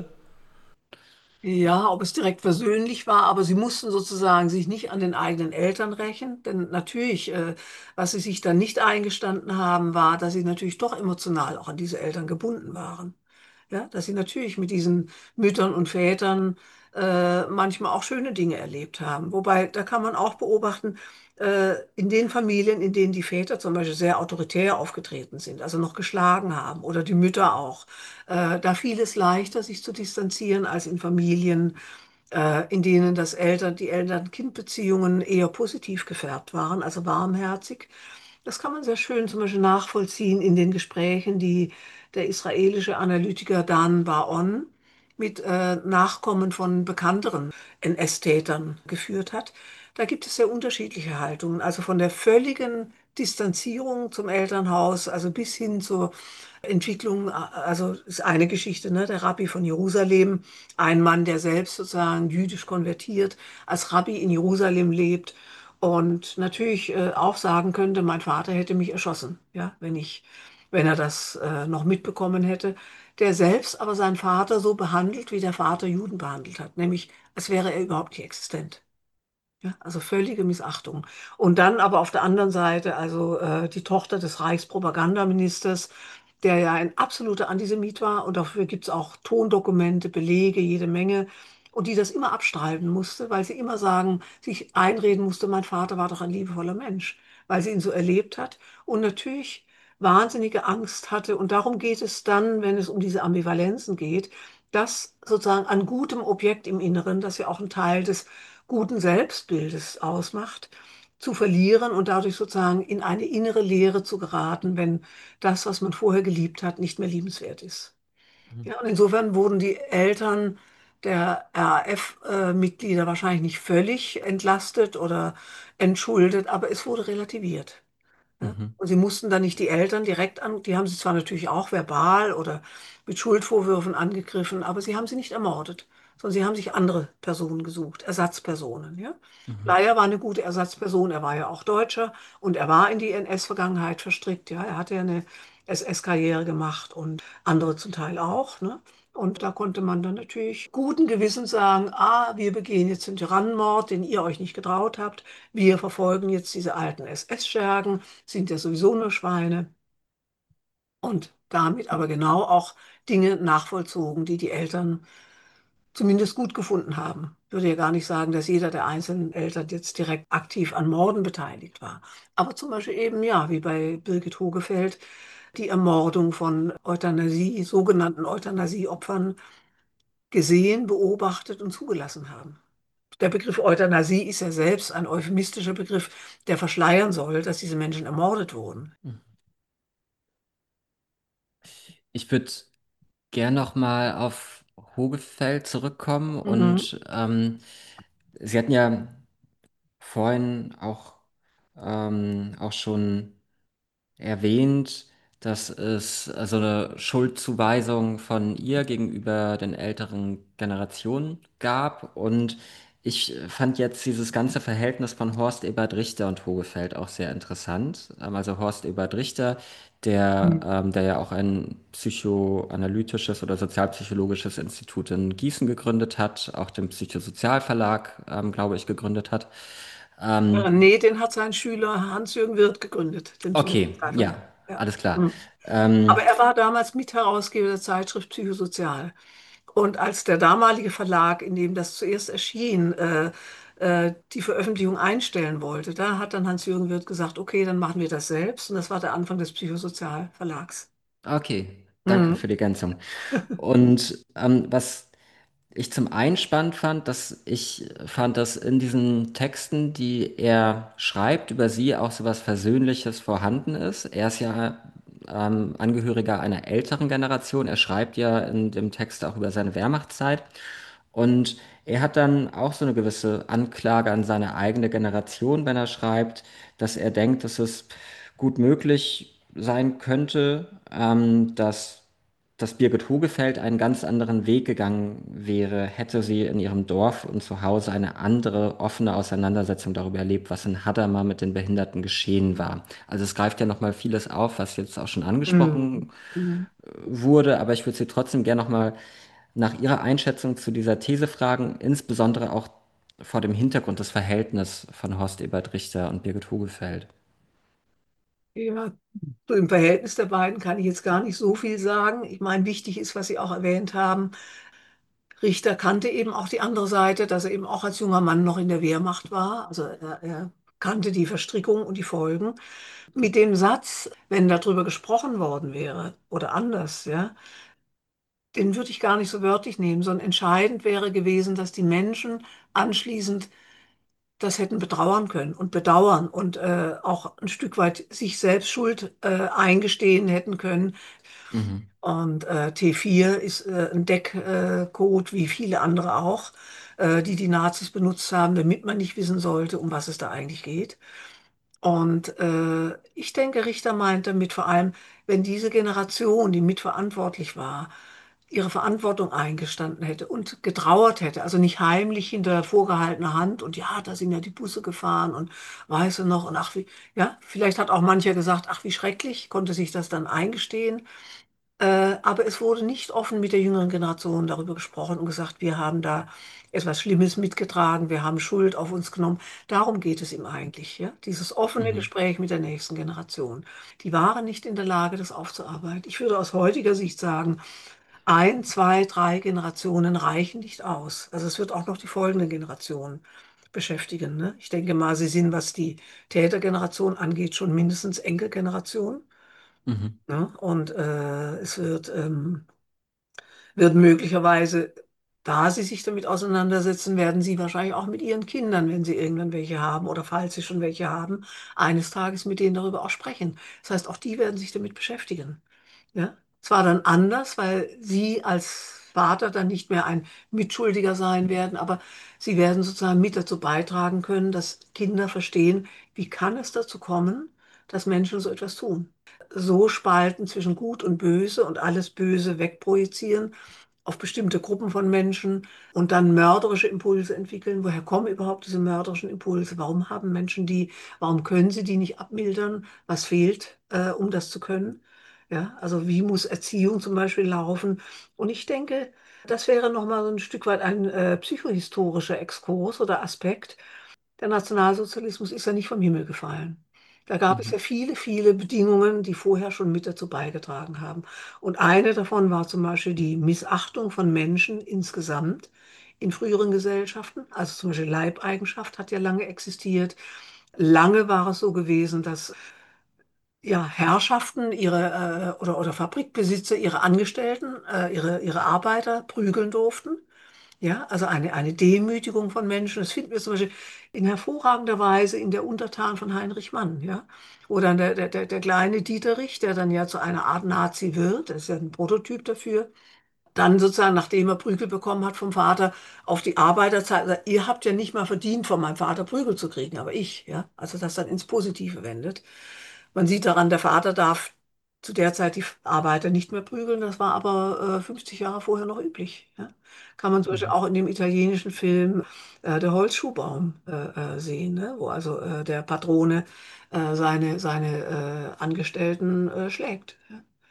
Ja, ob es direkt versöhnlich war, aber sie mussten sozusagen sich nicht an den eigenen Eltern rächen, denn natürlich, äh, was sie sich dann nicht eingestanden haben, war, dass sie natürlich doch emotional auch an diese Eltern gebunden waren. Ja, dass sie natürlich mit diesen Müttern und Vätern äh, manchmal auch schöne Dinge erlebt haben. Wobei, da kann man auch beobachten, äh, in den Familien, in denen die Väter zum Beispiel sehr autoritär aufgetreten sind, also noch geschlagen haben oder die Mütter auch, äh, da fiel es leichter, sich zu distanzieren als in Familien, äh, in denen das Eltern, die Eltern-Kind-Beziehungen eher positiv gefärbt waren, also warmherzig. Das kann man sehr schön zum Beispiel nachvollziehen in den Gesprächen, die der israelische Analytiker Dan Bar-On mit äh, Nachkommen von bekannteren N S-Tätern geführt hat. Da gibt es sehr unterschiedliche Haltungen, also von der völligen Distanzierung zum Elternhaus, also bis hin zur Entwicklung, also ist eine Geschichte, ne? Der Rabbi von Jerusalem, ein Mann, der selbst sozusagen jüdisch konvertiert, als Rabbi in Jerusalem lebt und natürlich äh, auch sagen könnte, mein Vater hätte mich erschossen, ja, wenn ich, wenn er das äh, noch mitbekommen hätte. Der selbst aber seinen Vater so behandelt, wie der Vater Juden behandelt hat, nämlich als wäre er überhaupt nicht existent. Ja, also völlige Missachtung. Und dann aber auf der anderen Seite, also äh, die Tochter des Reichspropagandaministers, der ja ein absoluter Antisemit war, und dafür gibt es auch Tondokumente, Belege, jede Menge, und die das immer abstreiten musste, weil sie immer sagen, sich einreden musste, mein Vater war doch ein liebevoller Mensch, weil sie ihn so erlebt hat und natürlich wahnsinnige Angst hatte. Und darum geht es dann, wenn es um diese Ambivalenzen geht, dass sozusagen an gutem Objekt im Inneren, das ja auch ein Teil des guten Selbstbildes ausmacht, zu verlieren und dadurch sozusagen in eine innere Leere zu geraten, wenn das, was man vorher geliebt hat, nicht mehr liebenswert ist. Ja, und insofern wurden die Eltern der R A F-Mitglieder wahrscheinlich nicht völlig entlastet oder entschuldet, aber es wurde relativiert. Ja? Mhm. Und sie mussten dann nicht die Eltern direkt an, die haben sie zwar natürlich auch verbal oder mit Schuldvorwürfen angegriffen, aber sie haben sie nicht ermordet, sondern sie haben sich andere Personen gesucht, Ersatzpersonen. Ja? Mhm. Bleier war eine gute Ersatzperson, er war ja auch Deutscher und er war in die N S-Vergangenheit verstrickt. Ja? Er hatte ja eine S S-Karriere gemacht und andere zum Teil auch. Ne? Und da konnte man dann natürlich guten Gewissens sagen, ah, wir begehen jetzt den Tyrannenmord, den ihr euch nicht getraut habt. Wir verfolgen jetzt diese alten S S-Schergen, sind ja sowieso nur Schweine. Und damit aber genau auch Dinge nachvollzogen, die die Eltern zumindest gut gefunden haben. Ich würde ja gar nicht sagen, dass jeder der einzelnen Eltern jetzt direkt aktiv an Morden beteiligt war. Aber zum Beispiel eben, ja, wie bei Birgit Hogefeld, die Ermordung von Euthanasie, sogenannten Euthanasieopfern gesehen, beobachtet und zugelassen haben. Der Begriff Euthanasie ist ja selbst ein euphemistischer Begriff, der verschleiern soll, dass diese Menschen ermordet wurden. Ich würde gern nochmal auf Hogefeld zurückkommen Mhm. und ähm, Sie hatten ja vorhin auch, ähm, auch schon erwähnt, dass es also eine Schuldzuweisung von ihr gegenüber den älteren Generationen gab. Und ich fand jetzt dieses ganze Verhältnis von Horst Ebert Richter und Hogefeld auch sehr interessant. Ähm, Also Horst Ebert Richter, der, Mhm. ähm, der ja auch ein psychoanalytisches oder sozialpsychologisches Institut in Gießen gegründet hat, auch den Psychosozialverlag, ähm, glaube ich, gegründet hat. Äh, nee, den hat sein Schüler Hans-Jürgen Wirth gegründet, den Okay, ja, Psychosozialverlag. Ja. alles klar. Mhm. Ähm, Aber er war damals Mitherausgeber der Zeitschrift Psychosozial. Und als der damalige Verlag, in dem das zuerst erschien, äh, äh, die Veröffentlichung einstellen wollte. Da hat dann Hans-Jürgen Wirth gesagt, okay, dann machen wir das selbst. Und das war der Anfang des Psychosozialverlags. Okay, danke Mhm. für die Ergänzung. Und ähm, was ich zum einen spannend fand, dass ich fand, dass in diesen Texten, die er schreibt, über sie auch so was Versöhnliches vorhanden ist. Er ist ja ähm, Angehöriger einer älteren Generation. Er schreibt ja in dem Text auch über seine Wehrmachtszeit. Und er hat dann auch so eine gewisse Anklage an seine eigene Generation, wenn er schreibt, dass er denkt, dass es gut möglich sein könnte, ähm, dass dass Birgit Hogefeld einen ganz anderen Weg gegangen wäre, hätte sie in ihrem Dorf und zu Hause eine andere, offene Auseinandersetzung darüber erlebt, was in Hadamar mit den Behinderten geschehen war. Also es greift ja nochmal vieles auf, was jetzt auch schon Mhm. angesprochen Mhm. wurde, aber ich würde Sie trotzdem gerne nochmal nach Ihrer Einschätzung zu dieser These fragen, insbesondere auch vor dem Hintergrund des Verhältnisses von Horst Ebert Richter und Birgit Hogefeld. Ja, so im Verhältnis der beiden kann ich jetzt gar nicht so viel sagen. Ich meine, wichtig ist, was Sie auch erwähnt haben. Richter kannte eben auch die andere Seite, dass er eben auch als junger Mann noch in der Wehrmacht war. Also er, er kannte die Verstrickung und die Folgen. Mit dem Satz, wenn darüber gesprochen worden wäre oder anders, ja, den würde ich gar nicht so wörtlich nehmen, sondern entscheidend wäre gewesen, dass die Menschen anschließend das hätten betrauern können und bedauern und äh, auch ein Stück weit sich selbst Schuld äh, eingestehen hätten können. Mhm. Und äh, T vier ist äh, ein Deckcode, wie viele andere auch, äh, die die Nazis benutzt haben, damit man nicht wissen sollte, um was es da eigentlich geht. Und äh, ich denke, Richter meint damit vor allem, wenn diese Generation, die mitverantwortlich war, ihre Verantwortung eingestanden hätte und getrauert hätte, also nicht heimlich hinter vorgehaltener Hand und ja, da sind ja die Busse gefahren und weißt du noch und ach wie, ja, vielleicht hat auch mancher gesagt, ach wie schrecklich, konnte sich das dann eingestehen. Äh, aber es wurde nicht offen mit der jüngeren Generation darüber gesprochen und gesagt, wir haben da etwas Schlimmes mitgetragen, wir haben Schuld auf uns genommen. Darum geht es ihm eigentlich, ja? Dieses offene Mhm. Gespräch mit der nächsten Generation. Die waren nicht in der Lage, das aufzuarbeiten. Ich würde aus heutiger Sicht sagen, ein, zwei, drei Generationen reichen nicht aus. Also es wird auch noch die folgende Generation beschäftigen, ne? Ich denke mal, sie sind, was die Tätergeneration angeht, schon mindestens Enkelgeneration. Mhm. Ne? Und äh, es wird, ähm, wird möglicherweise, da Sie sich damit auseinandersetzen, werden Sie wahrscheinlich auch mit Ihren Kindern, wenn Sie irgendwann welche haben oder falls Sie schon welche haben, eines Tages mit denen darüber auch sprechen. Das heißt, auch die werden sich damit beschäftigen. Ja? Zwar dann anders, weil Sie als Vater dann nicht mehr ein Mitschuldiger sein werden, aber Sie werden sozusagen mit dazu beitragen können, dass Kinder verstehen, wie kann es dazu kommen, dass Menschen so etwas tun. So spalten zwischen Gut und Böse und alles Böse wegprojizieren auf bestimmte Gruppen von Menschen und dann mörderische Impulse entwickeln. Woher kommen überhaupt diese mörderischen Impulse? Warum haben Menschen die? Warum können sie die nicht abmildern? Was fehlt, äh, um das zu können? Ja, also wie muss Erziehung zum Beispiel laufen? Und ich denke, das wäre nochmal so ein Stück weit ein äh, psychohistorischer Exkurs oder Aspekt. Der Nationalsozialismus ist ja nicht vom Himmel gefallen. Da gab es Mhm. ja viele, viele Bedingungen, die vorher schon mit dazu beigetragen haben. Und eine davon war zum Beispiel die Missachtung von Menschen insgesamt in früheren Gesellschaften. Also zum Beispiel Leibeigenschaft hat ja lange existiert. Lange war es so gewesen, dass ja, Herrschaften ihre äh, oder, oder Fabrikbesitzer ihre Angestellten, äh, ihre, ihre Arbeiter prügeln durften. Ja, also eine, eine Demütigung von Menschen. Das finden wir zum Beispiel in hervorragender Weise in der Untertan von Heinrich Mann, ja. Oder der, der, der, der kleine Dieterich, der dann ja zu einer Art Nazi wird, das ist ja ein Prototyp dafür, dann sozusagen, nachdem er Prügel bekommen hat vom Vater, auf die Arbeiter zeigt, sagt, ihr habt ja nicht mal verdient, von meinem Vater Prügel zu kriegen, aber ich, ja. Also das dann ins Positive wendet. Man sieht daran, der Vater darf zu der Zeit die Arbeiter nicht mehr prügeln, das war aber äh, fünfzig Jahre vorher noch üblich. Ja? Kann man zum Beispiel Mhm. auch in dem italienischen Film äh, Der Holzschuhbaum äh, äh, sehen, ne? Wo also äh, der Patrone äh, seine, seine äh, Angestellten äh, schlägt. Ja?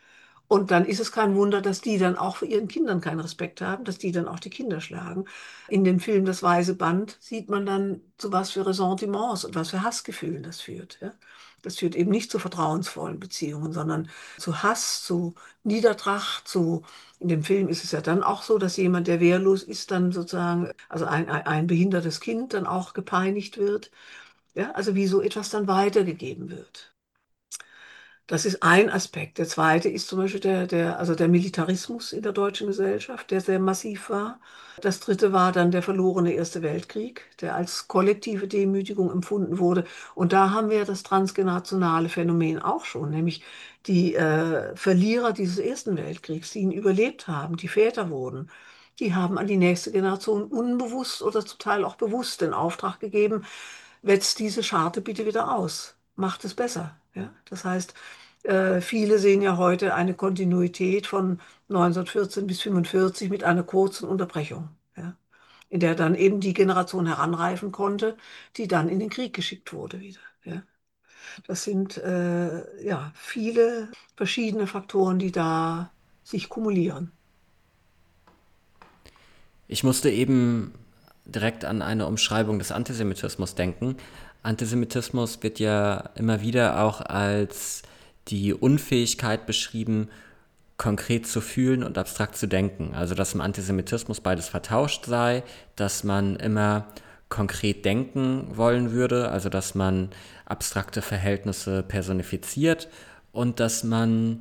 Und dann ist es kein Wunder, dass die dann auch für ihren Kindern keinen Respekt haben, dass die dann auch die Kinder schlagen. In dem Film Das Weiße Band sieht man dann, zu was für Ressentiments und was für Hassgefühlen das führt. Ja? Das führt eben nicht zu vertrauensvollen Beziehungen, sondern zu Hass, zu Niedertracht, zu, in dem Film ist es ja dann auch so, dass jemand, der wehrlos ist, dann sozusagen, also ein, ein, ein behindertes Kind dann auch gepeinigt wird. Ja? Also wie so etwas dann weitergegeben wird. Das ist ein Aspekt. Der zweite ist zum Beispiel der, der, also der Militarismus in der deutschen Gesellschaft, der sehr massiv war. Das dritte war dann der verlorene Erste Weltkrieg, der als kollektive Demütigung empfunden wurde. Und da haben wir das transgenerationale Phänomen auch schon, nämlich die äh, Verlierer dieses Ersten Weltkriegs, die ihn überlebt haben, die Väter wurden. Die haben an die nächste Generation unbewusst oder zum Teil auch bewusst den Auftrag gegeben, wetzt diese Scharte bitte wieder aus, macht es besser. Ja? Das heißt, äh, viele sehen ja heute eine Kontinuität von neunzehnhundertvierzehn bis fünfundvierzig mit einer kurzen Unterbrechung, ja? In der dann eben die Generation heranreifen konnte, die dann in den Krieg geschickt wurde wieder. Ja? Das sind äh, ja viele verschiedene Faktoren, die da sich kumulieren. Ich musste eben direkt an eine Umschreibung des Antisemitismus denken. Antisemitismus wird ja immer wieder auch als die Unfähigkeit beschrieben, konkret zu fühlen und abstrakt zu denken. Also dass im Antisemitismus beides vertauscht sei, dass man immer konkret denken wollen würde, also dass man abstrakte Verhältnisse personifiziert und dass man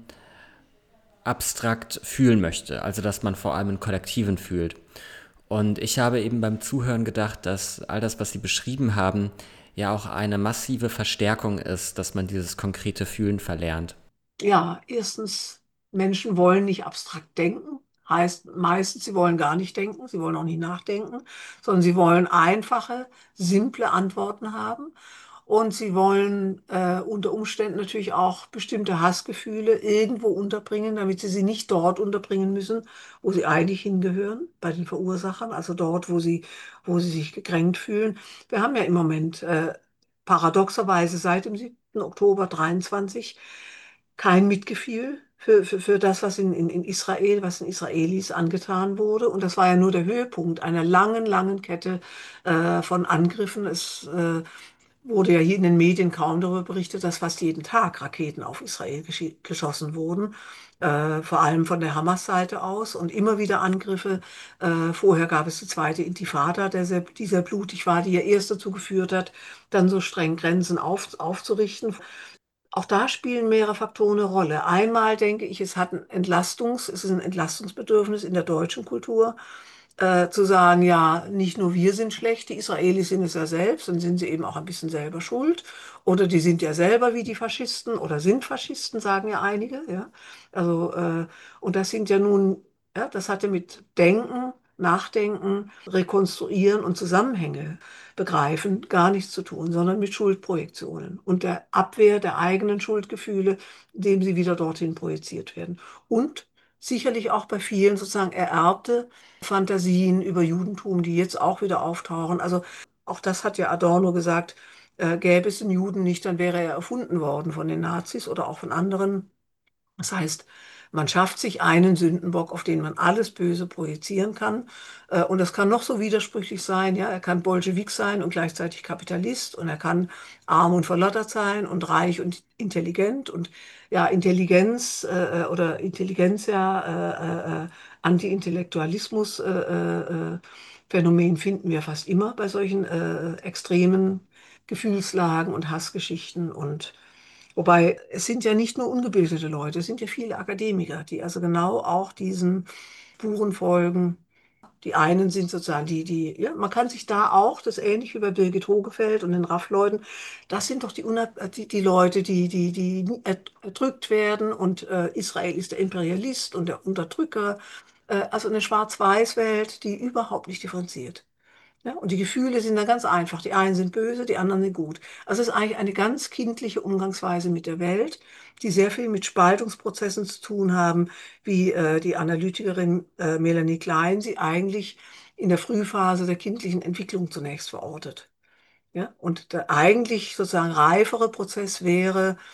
abstrakt fühlen möchte, also dass man vor allem in Kollektiven fühlt. Und ich habe eben beim Zuhören gedacht, dass all das, was Sie beschrieben haben, ja auch eine massive Verstärkung ist, dass man dieses konkrete Fühlen verlernt. Ja, erstens, Menschen wollen nicht abstrakt denken. Heißt meistens, sie wollen gar nicht denken, sie wollen auch nicht nachdenken, sondern sie wollen einfache, simple Antworten haben. Und sie wollen äh, unter Umständen natürlich auch bestimmte Hassgefühle irgendwo unterbringen, damit sie sie nicht dort unterbringen müssen, wo sie eigentlich hingehören, bei den Verursachern, also dort, wo sie, wo sie sich gekränkt fühlen. Wir haben ja im Moment äh, paradoxerweise seit dem siebten Oktober dreiundzwanzig kein Mitgefühl für, für, für das, was in, in, in Israel, was den Israelis angetan wurde. Und das war ja nur der Höhepunkt einer langen, langen Kette äh, von Angriffen. Es äh, wurde ja hier in den Medien kaum darüber berichtet, dass fast jeden Tag Raketen auf Israel geschi- geschossen wurden, äh, vor allem von der Hamas-Seite aus und immer wieder Angriffe. Äh, vorher gab es die zweite Intifada, der sehr, die sehr blutig war, die ja erst dazu geführt hat, dann so streng Grenzen auf, aufzurichten. Auch da spielen mehrere Faktoren eine Rolle. Einmal denke ich, es hat ein Entlastungs, es ist ein Entlastungsbedürfnis in der deutschen Kultur, äh, zu sagen, ja, nicht nur wir sind schlecht, die Israelis sind es ja selbst, dann sind sie eben auch ein bisschen selber schuld. Oder die sind ja selber wie die Faschisten oder sind Faschisten, sagen ja einige. Ja? Also, äh, und das sind ja nun, ja, das hatte mit Denken, Nachdenken, Rekonstruieren und Zusammenhänge begreifen gar nichts zu tun, sondern mit Schuldprojektionen und der Abwehr der eigenen Schuldgefühle, indem sie wieder dorthin projiziert werden. Und sicherlich auch bei vielen sozusagen ererbte Fantasien über Judentum, die jetzt auch wieder auftauchen. Also auch das hat ja Adorno gesagt, äh, gäbe es den Juden nicht, dann wäre er erfunden worden von den Nazis oder auch von anderen. Das heißt, man schafft sich einen Sündenbock, auf den man alles Böse projizieren kann. Äh, Und das kann noch so widersprüchlich sein. Ja, er kann Bolschewik sein und gleichzeitig Kapitalist. Und er kann arm und verlottert sein und reich und intelligent. Und ja, Intelligenz äh, äh, oder Intelligenz, ja, äh, äh, äh, Anti-Intellektualismus, äh, äh, äh, Phänomen finden wir fast immer bei solchen äh, extremen Gefühlslagen und Hassgeschichten. Und wobei, es sind ja nicht nur ungebildete Leute, es sind ja viele Akademiker, die also genau auch diesen Spuren folgen. Die einen sind sozusagen die, die, ja, man kann sich da auch, das ist ähnlich wie bei Birgit Hogefeld und den R A F-Leuten, das sind doch die, Unab- die, die Leute, die, die, die erd- erdrückt werden und äh, Israel ist der Imperialist und der Unterdrücker. Äh, also eine Schwarz-Weiß-Welt, die überhaupt nicht differenziert. Ja, und die Gefühle sind dann ganz einfach. Die einen sind böse, die anderen sind gut. Also es ist eigentlich eine ganz kindliche Umgangsweise mit der Welt, die sehr viel mit Spaltungsprozessen zu tun haben, wie äh, die Analytikerin äh, Melanie Klein sie eigentlich in der Frühphase der kindlichen Entwicklung zunächst verortet. Ja, und der eigentlich sozusagen reifere Prozess wäre,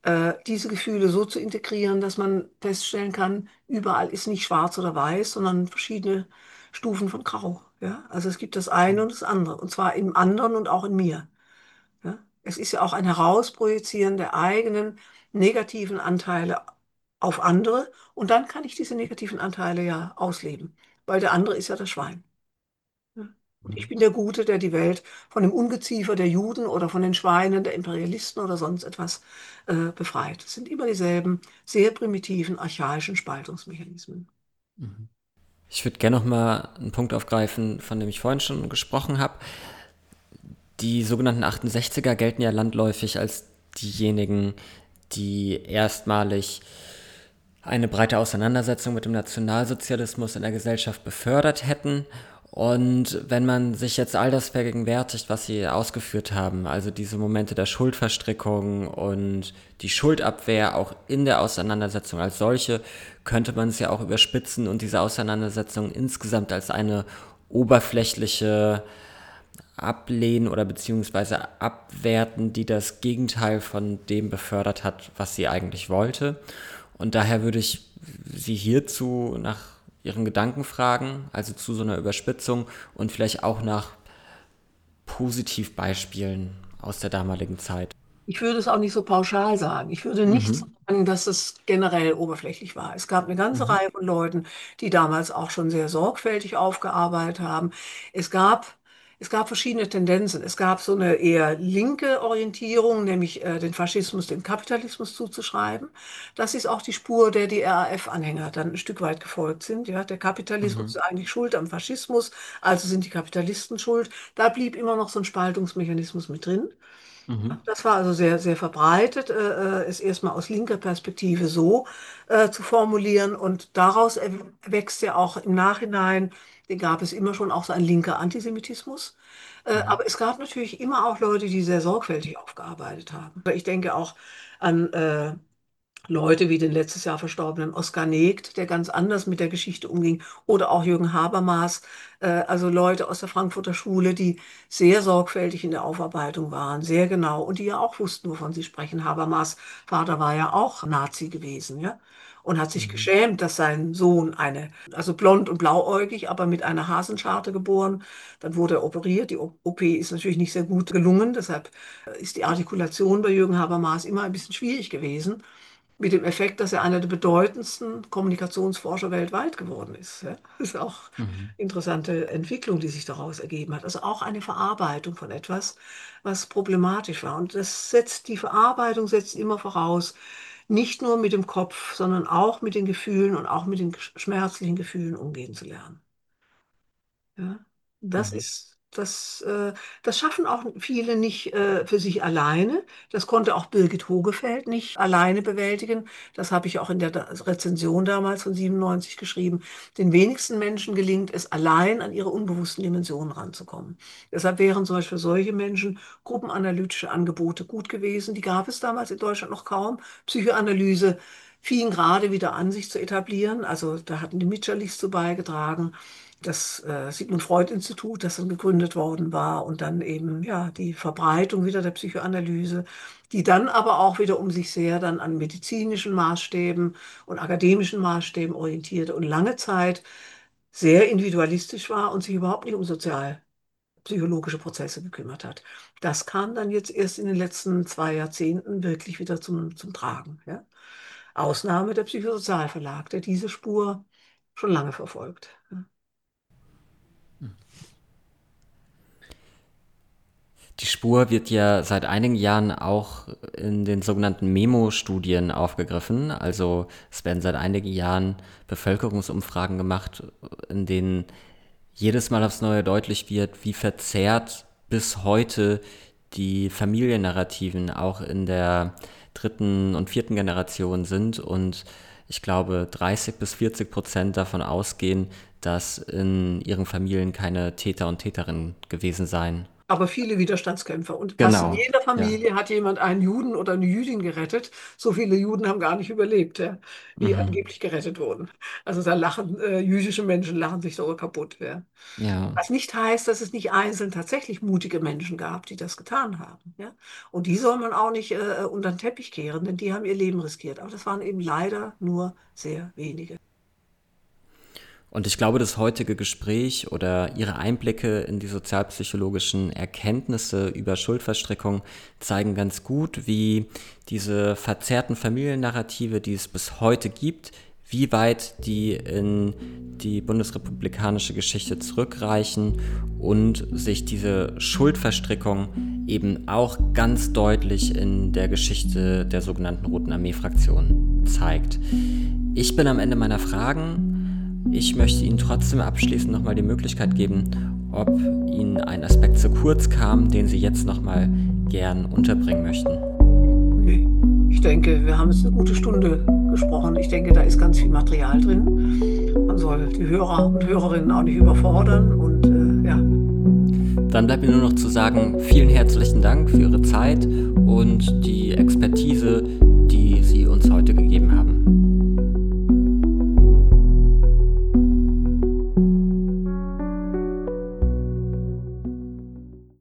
äh, diese Gefühle so zu integrieren, dass man feststellen kann, überall ist nicht schwarz oder weiß, sondern verschiedene Stufen von Grau. Ja? Also es gibt das eine und das andere, und zwar im anderen und auch in mir. Ja? Es ist ja auch ein Herausprojizieren der eigenen negativen Anteile auf andere, und dann kann ich diese negativen Anteile ja ausleben, weil der andere ist ja das Schwein. Ja. Und ich bin der Gute, der die Welt von dem Ungeziefer der Juden oder von den Schweinen der Imperialisten oder sonst etwas äh, befreit. Es sind immer dieselben sehr primitiven, archaischen Spaltungsmechanismen. Ich würde gerne noch mal einen Punkt aufgreifen, von dem ich vorhin schon gesprochen habe. Die sogenannten achtundsechziger gelten ja landläufig als diejenigen, die erstmalig eine breite Auseinandersetzung mit dem Nationalsozialismus in der Gesellschaft befördert hätten. Und wenn man sich jetzt all das vergegenwärtigt, was sie ausgeführt haben, also diese Momente der Schuldverstrickung und die Schuldabwehr auch in der Auseinandersetzung als solche, könnte man es ja auch überspitzen und diese Auseinandersetzung insgesamt als eine oberflächliche ablehnen oder beziehungsweise abwerten, die das Gegenteil von dem befördert hat, was sie eigentlich wollte. Und daher würde ich Sie hierzu nach Ihren Gedanken fragen, also zu so einer Überspitzung und vielleicht auch nach Positivbeispielen aus der damaligen Zeit. Ich würde es auch nicht so pauschal sagen. Ich würde nicht Mhm. sagen, dass es generell oberflächlich war. Es gab eine ganze Mhm. Reihe von Leuten, die damals auch schon sehr sorgfältig aufgearbeitet haben. Es gab, es gab verschiedene Tendenzen. Es gab so eine eher linke Orientierung, nämlich äh, den Faschismus dem Kapitalismus zuzuschreiben. Das ist auch die Spur, der die R A F-Anhänger dann ein Stück weit gefolgt sind. Ja, der Kapitalismus Mhm. ist eigentlich schuld am Faschismus, also sind die Kapitalisten schuld. Da blieb immer noch so ein Spaltungsmechanismus mit drin. Mhm. Das war also sehr, sehr verbreitet, äh, äh, es erstmal aus linker Perspektive so äh, zu formulieren. Und daraus erwächst ja auch im Nachhinein, den gab es immer schon auch so ein linker Antisemitismus. Äh, Mhm. aber es gab natürlich immer auch Leute, die sehr sorgfältig aufgearbeitet haben. Ich denke auch an äh, Leute wie den letztes Jahr verstorbenen Oskar Negt, der ganz anders mit der Geschichte umging, oder auch Jürgen Habermas, äh, also Leute aus der Frankfurter Schule, die sehr sorgfältig in der Aufarbeitung waren, sehr genau, und die ja auch wussten, wovon sie sprechen. Habermas Vater war ja auch Nazi gewesen, ja, und hat sich Mhm. geschämt, dass sein Sohn eine, also blond und blauäugig, aber mit einer Hasenscharte geboren, dann wurde er operiert. Die O P ist natürlich nicht sehr gut gelungen, deshalb äh, ist die Artikulation bei Jürgen Habermas immer ein bisschen schwierig gewesen. Mit dem Effekt, dass er einer der bedeutendsten Kommunikationsforscher weltweit geworden ist. Ja? Das ist auch Mhm. eine interessante Entwicklung, die sich daraus ergeben hat. Also auch eine Verarbeitung von etwas, was problematisch war. Und das setzt, die Verarbeitung setzt immer voraus, nicht nur mit dem Kopf, sondern auch mit den Gefühlen und auch mit den schmerzlichen Gefühlen umgehen zu lernen. Ja, das Mhm. ist, das, äh, das schaffen auch viele nicht äh, für sich alleine. Das konnte auch Birgit Hogefeld nicht alleine bewältigen. Das habe ich auch in der Da- Rezension damals von siebenundneunzig geschrieben. Den wenigsten Menschen gelingt es, allein an ihre unbewussten Dimensionen ranzukommen. Deshalb wären zum Beispiel für solche Menschen gruppenanalytische Angebote gut gewesen. Die gab es damals in Deutschland noch kaum. Psychoanalyse fing gerade wieder an, sich zu etablieren. Also da hatten die Mitscherlichs zu beigetragen, das äh, Sigmund Freud Institut, das dann gegründet worden war, und dann eben ja die Verbreitung wieder der Psychoanalyse, die dann aber auch wieder um sich sehr dann an medizinischen Maßstäben und akademischen Maßstäben orientierte und lange Zeit sehr individualistisch war und sich überhaupt nicht um sozialpsychologische Prozesse gekümmert hat. Das kam dann jetzt erst in den letzten zwei Jahrzehnten wirklich wieder zum, zum Tragen. Ja? Ausnahme der Psychosozialverlag, der diese Spur schon lange verfolgt. Ja. Die Spur wird ja seit einigen Jahren auch in den sogenannten Memo-Studien aufgegriffen. Also es werden seit einigen Jahren Bevölkerungsumfragen gemacht, in denen jedes Mal aufs Neue deutlich wird, wie verzerrt bis heute die Familiennarrativen auch in der dritten und vierten Generation sind. Und ich glaube, dreißig bis vierzig Prozent davon ausgehen, dass in ihren Familien keine Täter und Täterinnen gewesen seien. aber viele Widerstandskämpfer. Und fast in Genau, jeder ja. Familie hat jemand einen Juden oder eine Jüdin gerettet. So viele Juden haben gar nicht überlebt, ja, die Mhm. angeblich gerettet wurden. Also da lachen äh, jüdische Menschen lachen sich darüber kaputt. Ja. Ja. Was nicht heißt, dass es nicht einzeln tatsächlich mutige Menschen gab, die das getan haben. Ja. Und die soll man auch nicht äh, unter den Teppich kehren, denn die haben ihr Leben riskiert. Aber das waren eben leider nur sehr wenige. Und ich glaube, das heutige Gespräch oder Ihre Einblicke in die sozialpsychologischen Erkenntnisse über Schuldverstrickung zeigen ganz gut, wie diese verzerrten Familiennarrative, die es bis heute gibt, wie weit die in die bundesrepublikanische Geschichte zurückreichen und sich diese Schuldverstrickung eben auch ganz deutlich in der Geschichte der sogenannten Roten Armee-Fraktion zeigt. Ich bin am Ende meiner Fragen. Ich möchte Ihnen trotzdem abschließend nochmal die Möglichkeit geben, ob Ihnen ein Aspekt zu kurz kam, den Sie jetzt nochmal gern unterbringen möchten. Nee. Ich denke, wir haben jetzt eine gute Stunde gesprochen. Ich denke, da ist ganz viel Material drin. Man soll die Hörer und Hörerinnen auch nicht überfordern. Und äh, ja. Dann bleibt mir nur noch zu sagen, vielen herzlichen Dank für Ihre Zeit und die Expertise,